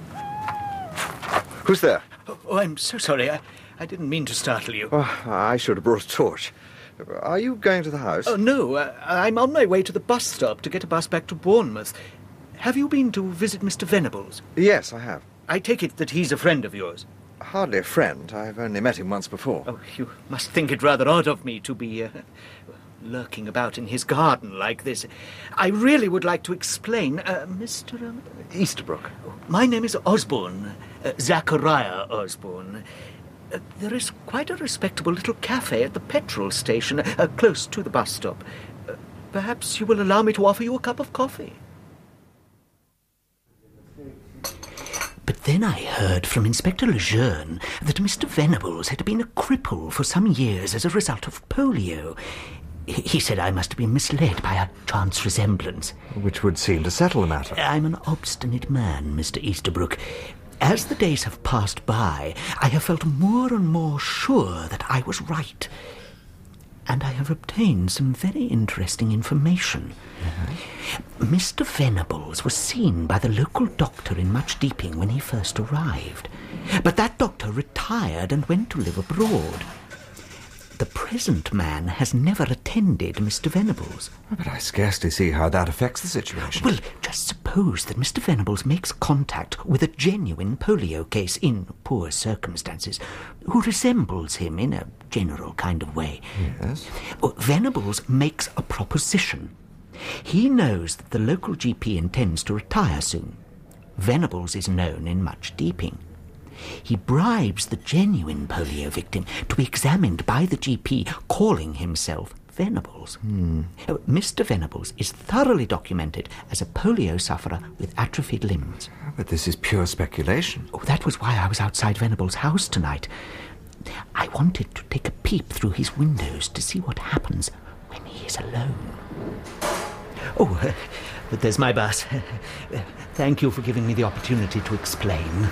Who's there? Oh, I'm so sorry. I, I didn't mean to startle you. Oh, I should have brought a torch. Are you going to the house? Oh, no. Uh, I'm on my way to the bus stop to get a bus back to Bournemouth. Have you been to visit Mister Venables? Yes, I have. I take it that he's a friend of yours. Hardly a friend. I've only met him once before. Oh, you must think it rather odd of me to be uh, lurking about in his garden like this. I really would like to explain. Uh, Mister Um, Easterbrook. My name is Osborne. Uh, Zachariah Osborne. Uh, there is quite a respectable little cafe at the petrol station, uh, close to the bus stop. Uh, perhaps you will allow me to offer you a cup of coffee. But then I heard from Inspector Lejeune that Mister Venables had been a cripple for some years as a result of polio. He he said I must have been misled by a chance resemblance. Which would seem to settle the matter. I'm an obstinate man, Mister Easterbrook. As the days have passed by, I have felt more and more sure that I was right. And I have obtained some very interesting information. Mm-hmm. Mister Venables was seen by the local doctor in Much Deeping when he first arrived. But that doctor retired and went to live abroad. The present man has never attended Mister Venables. But I scarcely see how that affects the situation. Well, just suppose that Mister Venables makes contact with a genuine polio case in poor circumstances, who resembles him in a general kind of way. Yes? Well, Venables makes a proposition. He knows that the local G P intends to retire soon. Venables is known in Much Deeping. He bribes the genuine polio victim to be examined by the G P, calling himself Venables. Hmm. Uh, Mister Venables is thoroughly documented as a polio sufferer with atrophied limbs. But this is pure speculation. Oh, that was why I was outside Venables' house tonight. I wanted to take a peep through his windows to see what happens when he is alone. Oh, uh, but there's my bus. Thank you for giving me the opportunity to explain.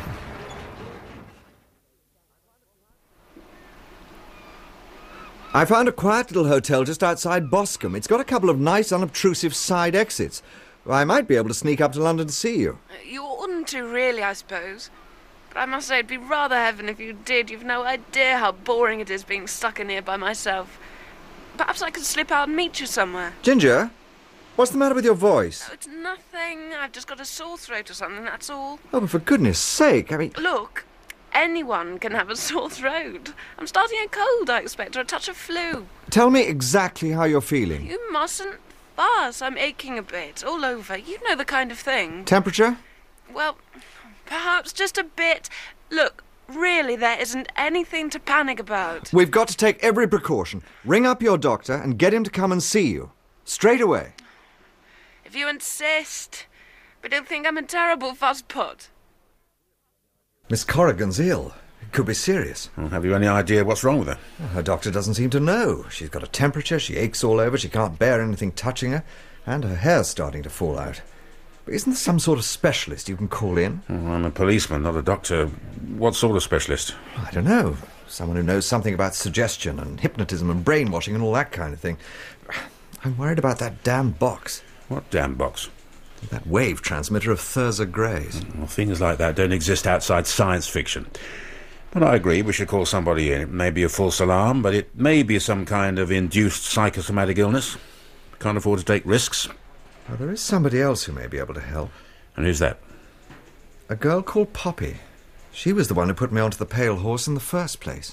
I found a quiet little hotel just outside Boscombe. It's got a couple of nice, unobtrusive side exits. I might be able to sneak up to London to see you. You oughtn't to, really, I suppose. But I must say it'd be rather heaven if you did. You've no idea how boring it is being stuck in here by myself. Perhaps I could slip out and meet you somewhere. Ginger, what's the matter with your voice? Oh, it's nothing. I've just got a sore throat or something, that's all. Oh, but for goodness sake, I mean... Look, anyone can have a sore throat. I'm starting a cold, I expect, or a touch of flu. Tell me exactly how you're feeling. You mustn't fuss. I'm aching a bit, all over. You know the kind of thing. Temperature? Well, perhaps just a bit. Look, really, there isn't anything to panic about. We've got to take every precaution. Ring up your doctor and get him to come and see you. Straight away. If you insist. But don't think I'm a terrible fusspot. Miss Corrigan's ill. It could be serious. Well, have you any idea what's wrong with her? Well, her doctor doesn't seem to know. She's got a temperature, she aches all over, she can't bear anything touching her, and her hair's starting to fall out. But isn't there some sort of specialist you can call in? Oh, I'm a policeman, not a doctor. What sort of specialist? I don't know. Someone who knows something about suggestion and hypnotism and brainwashing and all that kind of thing. I'm worried about that damn box. What damn box? That wave transmitter of Thurza Gray's. Well, things like that don't exist outside science fiction. But I agree we should call somebody in. It may be a false alarm, but it may be some kind of induced psychosomatic illness. Can't afford to take risks. Well, there is somebody else who may be able to help. And who's that? A girl called Poppy. She was the one who put me onto the pale horse in the first place.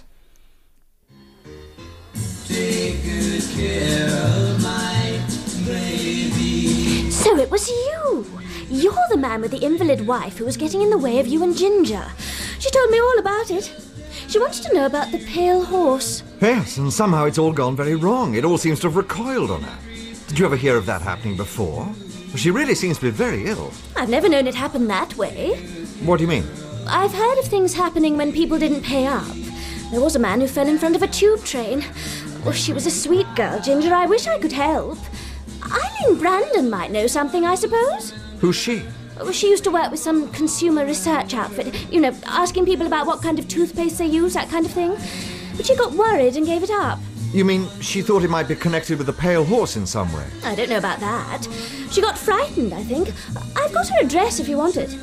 Take good care of my baby. So it was you! You're the man with the invalid wife who was getting in the way of you and Ginger. She told me all about it. She wanted to know about the pale horse. Yes, and somehow it's all gone very wrong. It all seems to have recoiled on her. Did you ever hear of that happening before? She really seems to be very ill. I've never known it happen that way. What do you mean? I've heard of things happening when people didn't pay up. There was a man who fell in front of a tube train. Oh, she was a sweet girl, Ginger. I wish I could help. Eileen Brandon might know something, I suppose. Who's she? Oh, she used to work with some consumer research outfit. You know, asking people about what kind of toothpaste they use, that kind of thing. But she got worried and gave it up. You mean she thought it might be connected with the Pale Horse in some way? I don't know about that. She got frightened, I think. I've got her address if you want it.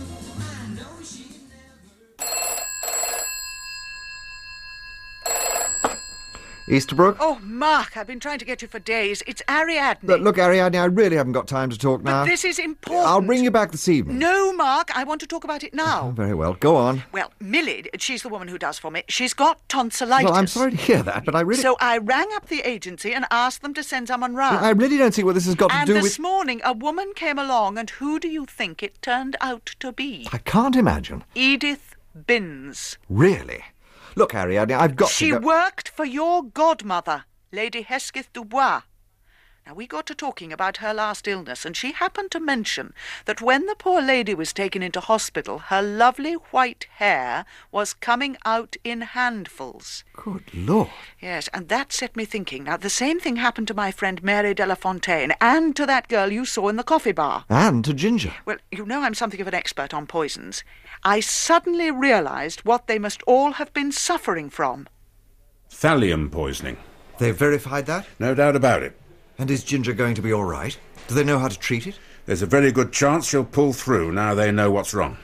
Easterbrook? Oh, Mark, I've been trying to get you for days. It's Ariadne. Look, look, Ariadne, I really haven't got time to talk now. But this is important. I'll bring you back this evening. No, Mark, I want to talk about it now. Oh, very well, go on. Well, Millie, she's the woman who does for me. She's got tonsillitis. Well, I'm sorry to hear that, but I really... So I rang up the agency and asked them to send someone round. I really don't see what this has got and to do with... And this morning, a woman came along, and who do you think it turned out to be? I can't imagine. Edith Binns. Really? Look, Ariadne, I've got she to go... worked for your godmother, Lady Hesketh Dubois. Now, we got to talking about her last illness, and she happened to mention that when the poor lady was taken into hospital, her lovely white hair was coming out in handfuls. Good Lord. Yes, and that set me thinking. Now, the same thing happened to my friend Mary Delafontaine, and to that girl you saw in the coffee bar. And to Ginger. Well, you know I'm something of an expert on poisons. I suddenly realised what they must all have been suffering from. Thallium poisoning. They've verified that? No doubt about it. And is Ginger going to be all right? Do they know how to treat it? There's a very good chance she'll pull through now they know what's wrong.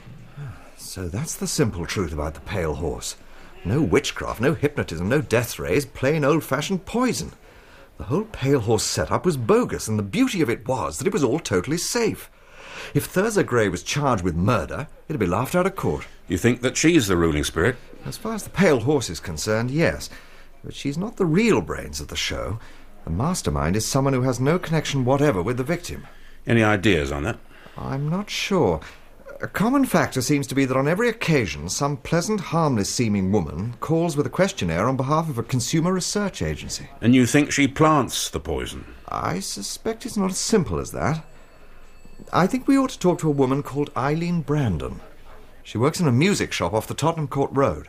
So that's the simple truth about the Pale Horse. No witchcraft, no hypnotism, no death rays, plain old-fashioned poison. The whole Pale Horse setup was bogus, and the beauty of it was that it was all totally safe. If Thurza Gray was charged with murder, it'd be laughed out of court. You think that she's the ruling spirit? As far as the Pale Horse is concerned, yes. But she's not the real brains of the show. The mastermind is someone who has no connection whatever with the victim. Any ideas on that? I'm not sure. A common factor seems to be that on every occasion some pleasant, harmless-seeming woman calls with a questionnaire on behalf of a consumer research agency. And you think she plants the poison? I suspect it's not as simple as that. I think we ought to talk to a woman called Eileen Brandon. She works in a music shop off the Tottenham Court Road.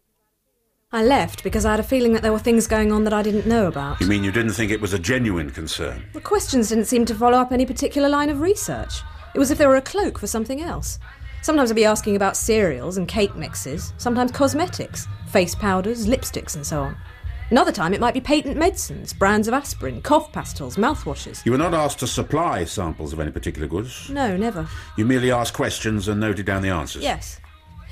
I left because I had a feeling that there were things going on that I didn't know about. You mean you didn't think it was a genuine concern? The questions didn't seem to follow up any particular line of research. It was as if they were a cloak for something else. Sometimes I'd be asking about cereals and cake mixes, sometimes cosmetics, face powders, lipsticks and so on. Another time it might be patent medicines, brands of aspirin, cough pastils, mouthwashes. You were not asked to supply samples of any particular goods? No, never. You merely asked questions and noted down the answers? Yes.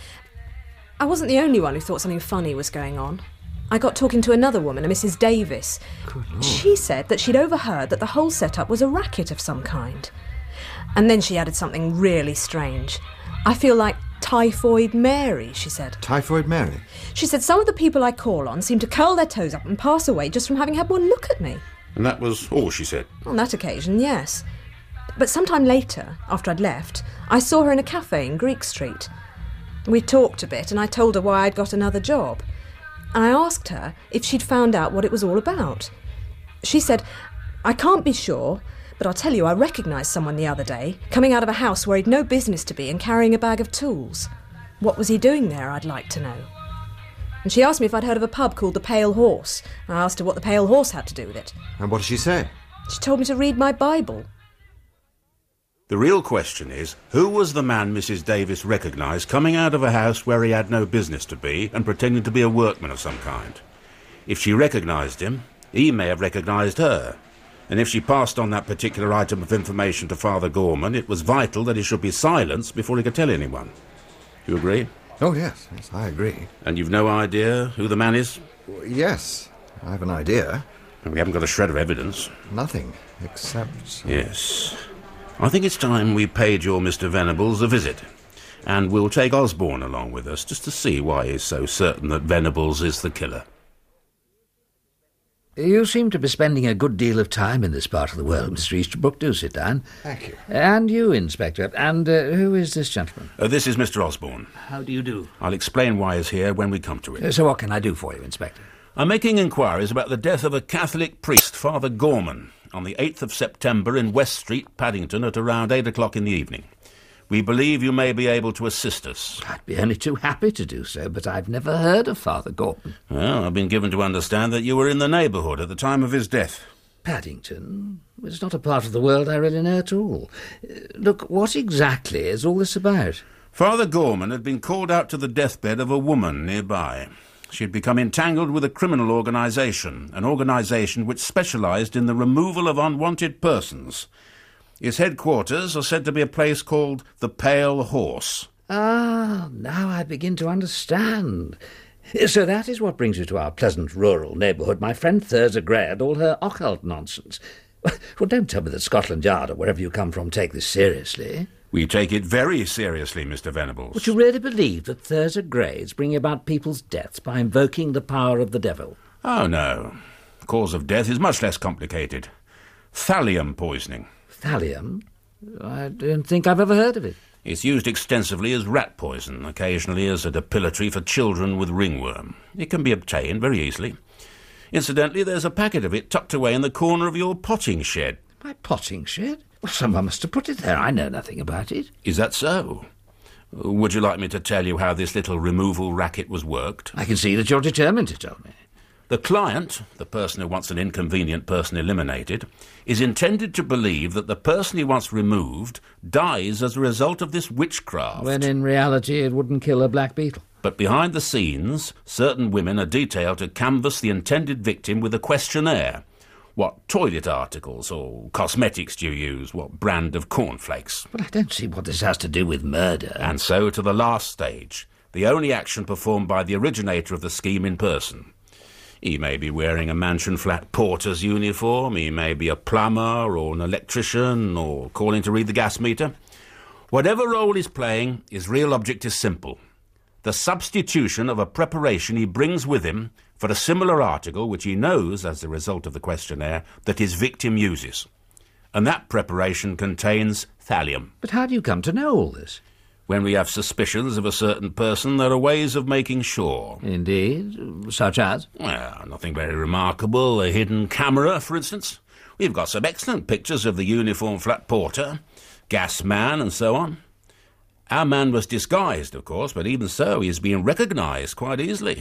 I wasn't the only one who thought something funny was going on. I got talking to another woman, a Missus Davis. She said that she'd overheard that the whole setup was a racket of some kind. And then she added something really strange. I feel like Typhoid Mary, she said. Typhoid Mary? She said some of the people I call on seem to curl their toes up and pass away just from having had one look at me. And that was all she said? On that occasion, yes. But sometime later, after I'd left, I saw her in a cafe in Greek Street. We talked a bit and I told her why I'd got another job. And I asked her if she'd found out what it was all about. She said, I can't be sure, but I'll tell you I recognised someone the other day, coming out of a house where he'd no business to be and carrying a bag of tools. What was he doing there, I'd like to know. And she asked me if I'd heard of a pub called the Pale Horse. I asked her what the Pale Horse had to do with it. And what did she say? She told me to read my Bible. The real question is, who was the man Missus Davis recognised coming out of a house where he had no business to be and pretending to be a workman of some kind? If she recognised him, he may have recognised her. And if she passed on that particular item of information to Father Gorman, it was vital that he should be silenced before he could tell anyone. You agree? Oh, yes, yes, I agree. And you've no idea who the man is? Well, yes, I have an idea. We haven't got a shred of evidence. Nothing, except... Uh... Yes. I think it's time we paid your Mister Venables a visit. And we'll take Osborne along with us, just to see why he's so certain that Venables is the killer. You seem to be spending a good deal of time in this part of the world, Mister Easterbrook. Do sit down. Thank you. And you, Inspector. And uh, who is this gentleman? Uh, this is Mister Osborne. How do you do? I'll explain why he's here when we come to it. Uh, so what can I do for you, Inspector? I'm making inquiries about the death of a Catholic priest, Father Gorman, on the eighth of September in West Street, Paddington, at around eight o'clock in the evening. We believe you may be able to assist us. I'd be only too happy to do so, but I've never heard of Father Gorman. Well, I've been given to understand that you were in the neighbourhood at the time of his death. Paddington? It's not a part of the world I really know at all. Uh, Look, what exactly is all this about? Father Gorman had been called out to the deathbed of a woman nearby. She had become entangled with a criminal organisation, an organisation which specialised in the removal of unwanted persons. Its headquarters are said to be a place called the Pale Horse. Ah, now I begin to understand. So that is what brings you to our pleasant rural neighbourhood, my friend Thurza Gray and all her occult nonsense. Well, don't tell me that Scotland Yard or wherever you come from take this seriously. We take it very seriously, Mister Venables. Would you really believe that Thurza Gray is bringing about people's deaths by invoking the power of the devil? Oh, no. The cause of death is much less complicated. Thallium poisoning. Thallium? I don't think I've ever heard of it. It's used extensively as rat poison, occasionally as a depilatory for children with ringworm. It can be obtained very easily. Incidentally, there's a packet of it tucked away in the corner of your potting shed. My potting shed? Well, someone must have put it there. I know nothing about it. Is that so? Would you like me to tell you how this little removal racket was worked? I can see that you're determined to tell me. The client, the person who wants an inconvenient person eliminated, is intended to believe that the person he wants removed dies as a result of this witchcraft. When in reality it wouldn't kill a black beetle. But behind the scenes, certain women are detailed to canvass the intended victim with a questionnaire. What toilet articles or cosmetics do you use? What brand of cornflakes? But I don't see what this has to do with murder. And so to the last stage, the only action performed by the originator of the scheme in person. He may be wearing a mansion flat porter's uniform, he may be a plumber or an electrician or calling to read the gas meter. Whatever role he's playing, his real object is simple. The substitution of a preparation he brings with him for a similar article which he knows, as a result of the questionnaire, that his victim uses. And that preparation contains thallium. But how do you come to know all this? When we have suspicions of a certain person, there are ways of making sure. Indeed? Such as? Well, nothing very remarkable. A hidden camera, for instance. We've got some excellent pictures of the uniform flat porter, gas man, and so on. Our man was disguised, of course, but even so, he is being recognised quite easily.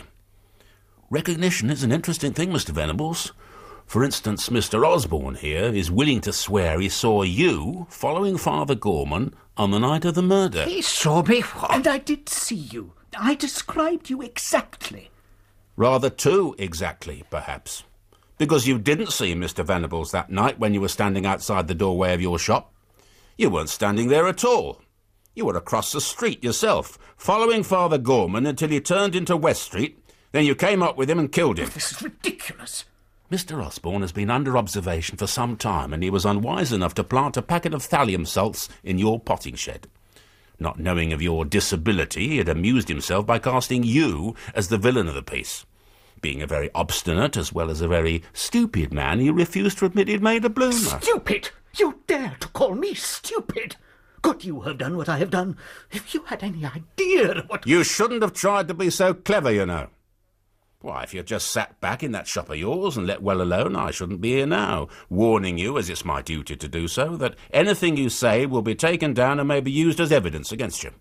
Recognition is an interesting thing, Mister Venables. For instance, Mister Osborne here is willing to swear he saw you following Father Gorman on the night of the murder. He saw me, and I did see you. I described you exactly. Rather too exactly, perhaps. Because you didn't see Mister Venables that night when you were standing outside the doorway of your shop. You weren't standing there at all. You were across the street yourself, following Father Gorman until he turned into West Street. Then you came up with him and killed him. This is ridiculous. Mister Osborne has been under observation for some time, and he was unwise enough to plant a packet of thallium salts in your potting shed. Not knowing of your disability, he had amused himself by casting you as the villain of the piece. Being a very obstinate as well as a very stupid man, he refused to admit he'd made a bloomer. Stupid! You dare to call me stupid? Could you have done what I have done? If you had any idea of what... You shouldn't have tried to be so clever, you know. Why, if you'd just sat back in that shop of yours and let well alone, I shouldn't be here now, warning you, as it's my duty to do so, that anything you say will be taken down and may be used as evidence against you.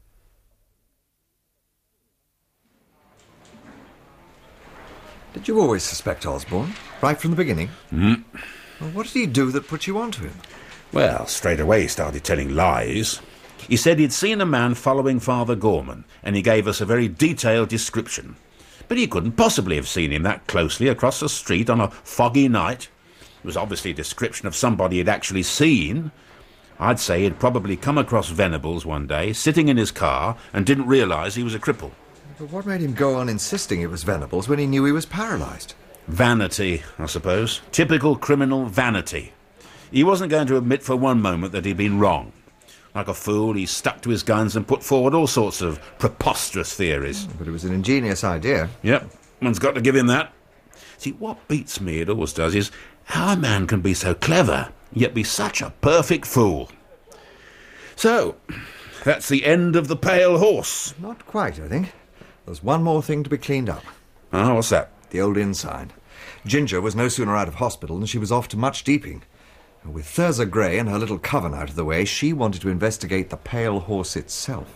Did you always suspect Osborne? Right from the beginning? Mm. Well, what did he do that put you onto him? Well, straight away he started telling lies. He said he'd seen a man following Father Gorman, and he gave us a very detailed description. But he couldn't possibly have seen him that closely across the street on a foggy night. It was obviously a description of somebody he'd actually seen. I'd say he'd probably come across Venables one day, sitting in his car, and didn't realise he was a cripple. But what made him go on insisting it was Venables when he knew he was paralysed? Vanity, I suppose. Typical criminal vanity. He wasn't going to admit for one moment that he'd been wrong. Like a fool, he stuck to his guns and put forward all sorts of preposterous theories. But it was an ingenious idea. Yep, one's got to give him that. See, what beats me, it always does, is how a man can be so clever, yet be such a perfect fool. So, that's the end of the Pale Horse. Not quite, I think. There's one more thing to be cleaned up. Ah, what's that? The old inn sign. Ginger was no sooner out of hospital than she was off to Much Deeping. With Thurza Gray and her little coven out of the way, she wanted to investigate the Pale Horse itself.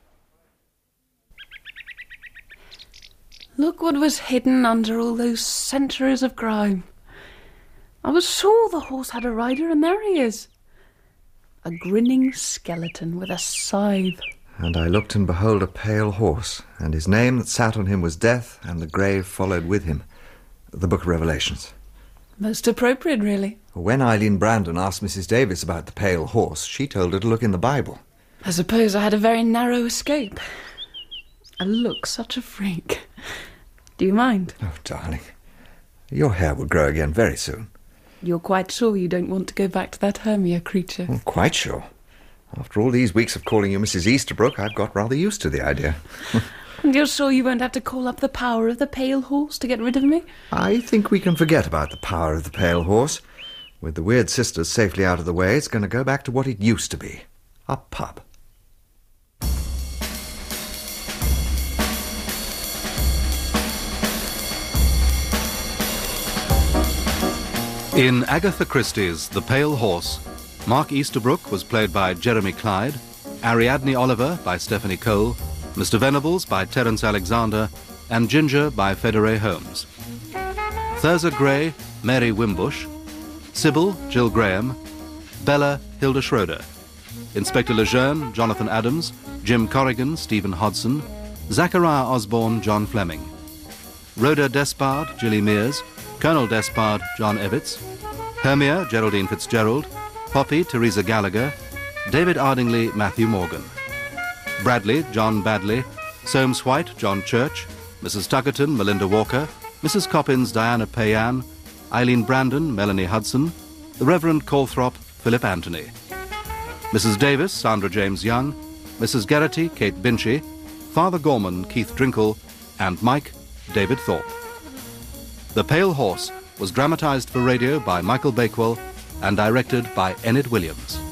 Look what was hidden under all those centuries of grime. I was sure the horse had a rider, and there he is. A grinning skeleton with a scythe. And I looked, and behold, a pale horse, and his name that sat on him was Death, and the grave followed with him. The Book of Revelations. Most appropriate, really. When Eileen Brandon asked Missus Davis about the pale horse, she told her to look in the Bible. I suppose I had a very narrow escape. I look such a freak. Do you mind? Oh, darling. Your hair will grow again very soon. You're quite sure you don't want to go back to that Hermia creature? I'm quite sure. After all these weeks of calling you Missus Easterbrook, I've got rather used to the idea. And you're sure you won't have to call up the power of the Pale Horse to get rid of me? I think we can forget about the power of the Pale Horse. With the weird sisters safely out of the way, it's going to go back to what it used to be. A pub. In Agatha Christie's The Pale Horse, Mark Easterbrook was played by Jeremy Clyde, Ariadne Oliver by Stephanie Cole, Mister Venables by Terence Alexander, and Ginger by Federae Holmes. Thurza Gray, Mary Wimbush, Sybil, Jill Graham, Bella, Hilda Schroeder, Inspector Lejeune, Jonathan Adams, Jim Corrigan, Stephen Hodson, Zachariah Osborne, John Fleming, Rhoda Despard, Gilly Mears, Colonel Despard, John Evitts, Hermia, Geraldine Fitzgerald, Poppy, Teresa Gallagher, David Ardingly, Matthew Morgan, Bradley, John Badley, Soames White, John Church, Missus Tuckerton, Melinda Walker, Missus Coppins, Diana Payan, Eileen Brandon, Melanie Hudson, the Reverend Calthrop, Philip Anthony, Missus Davis, Sandra James Young, Missus Geraghty, Kate Binchy, Father Gorman, Keith Drinkle, and Mike, David Thorpe. The Pale Horse was dramatised for radio by Michael Bakewell and directed by Enid Williams.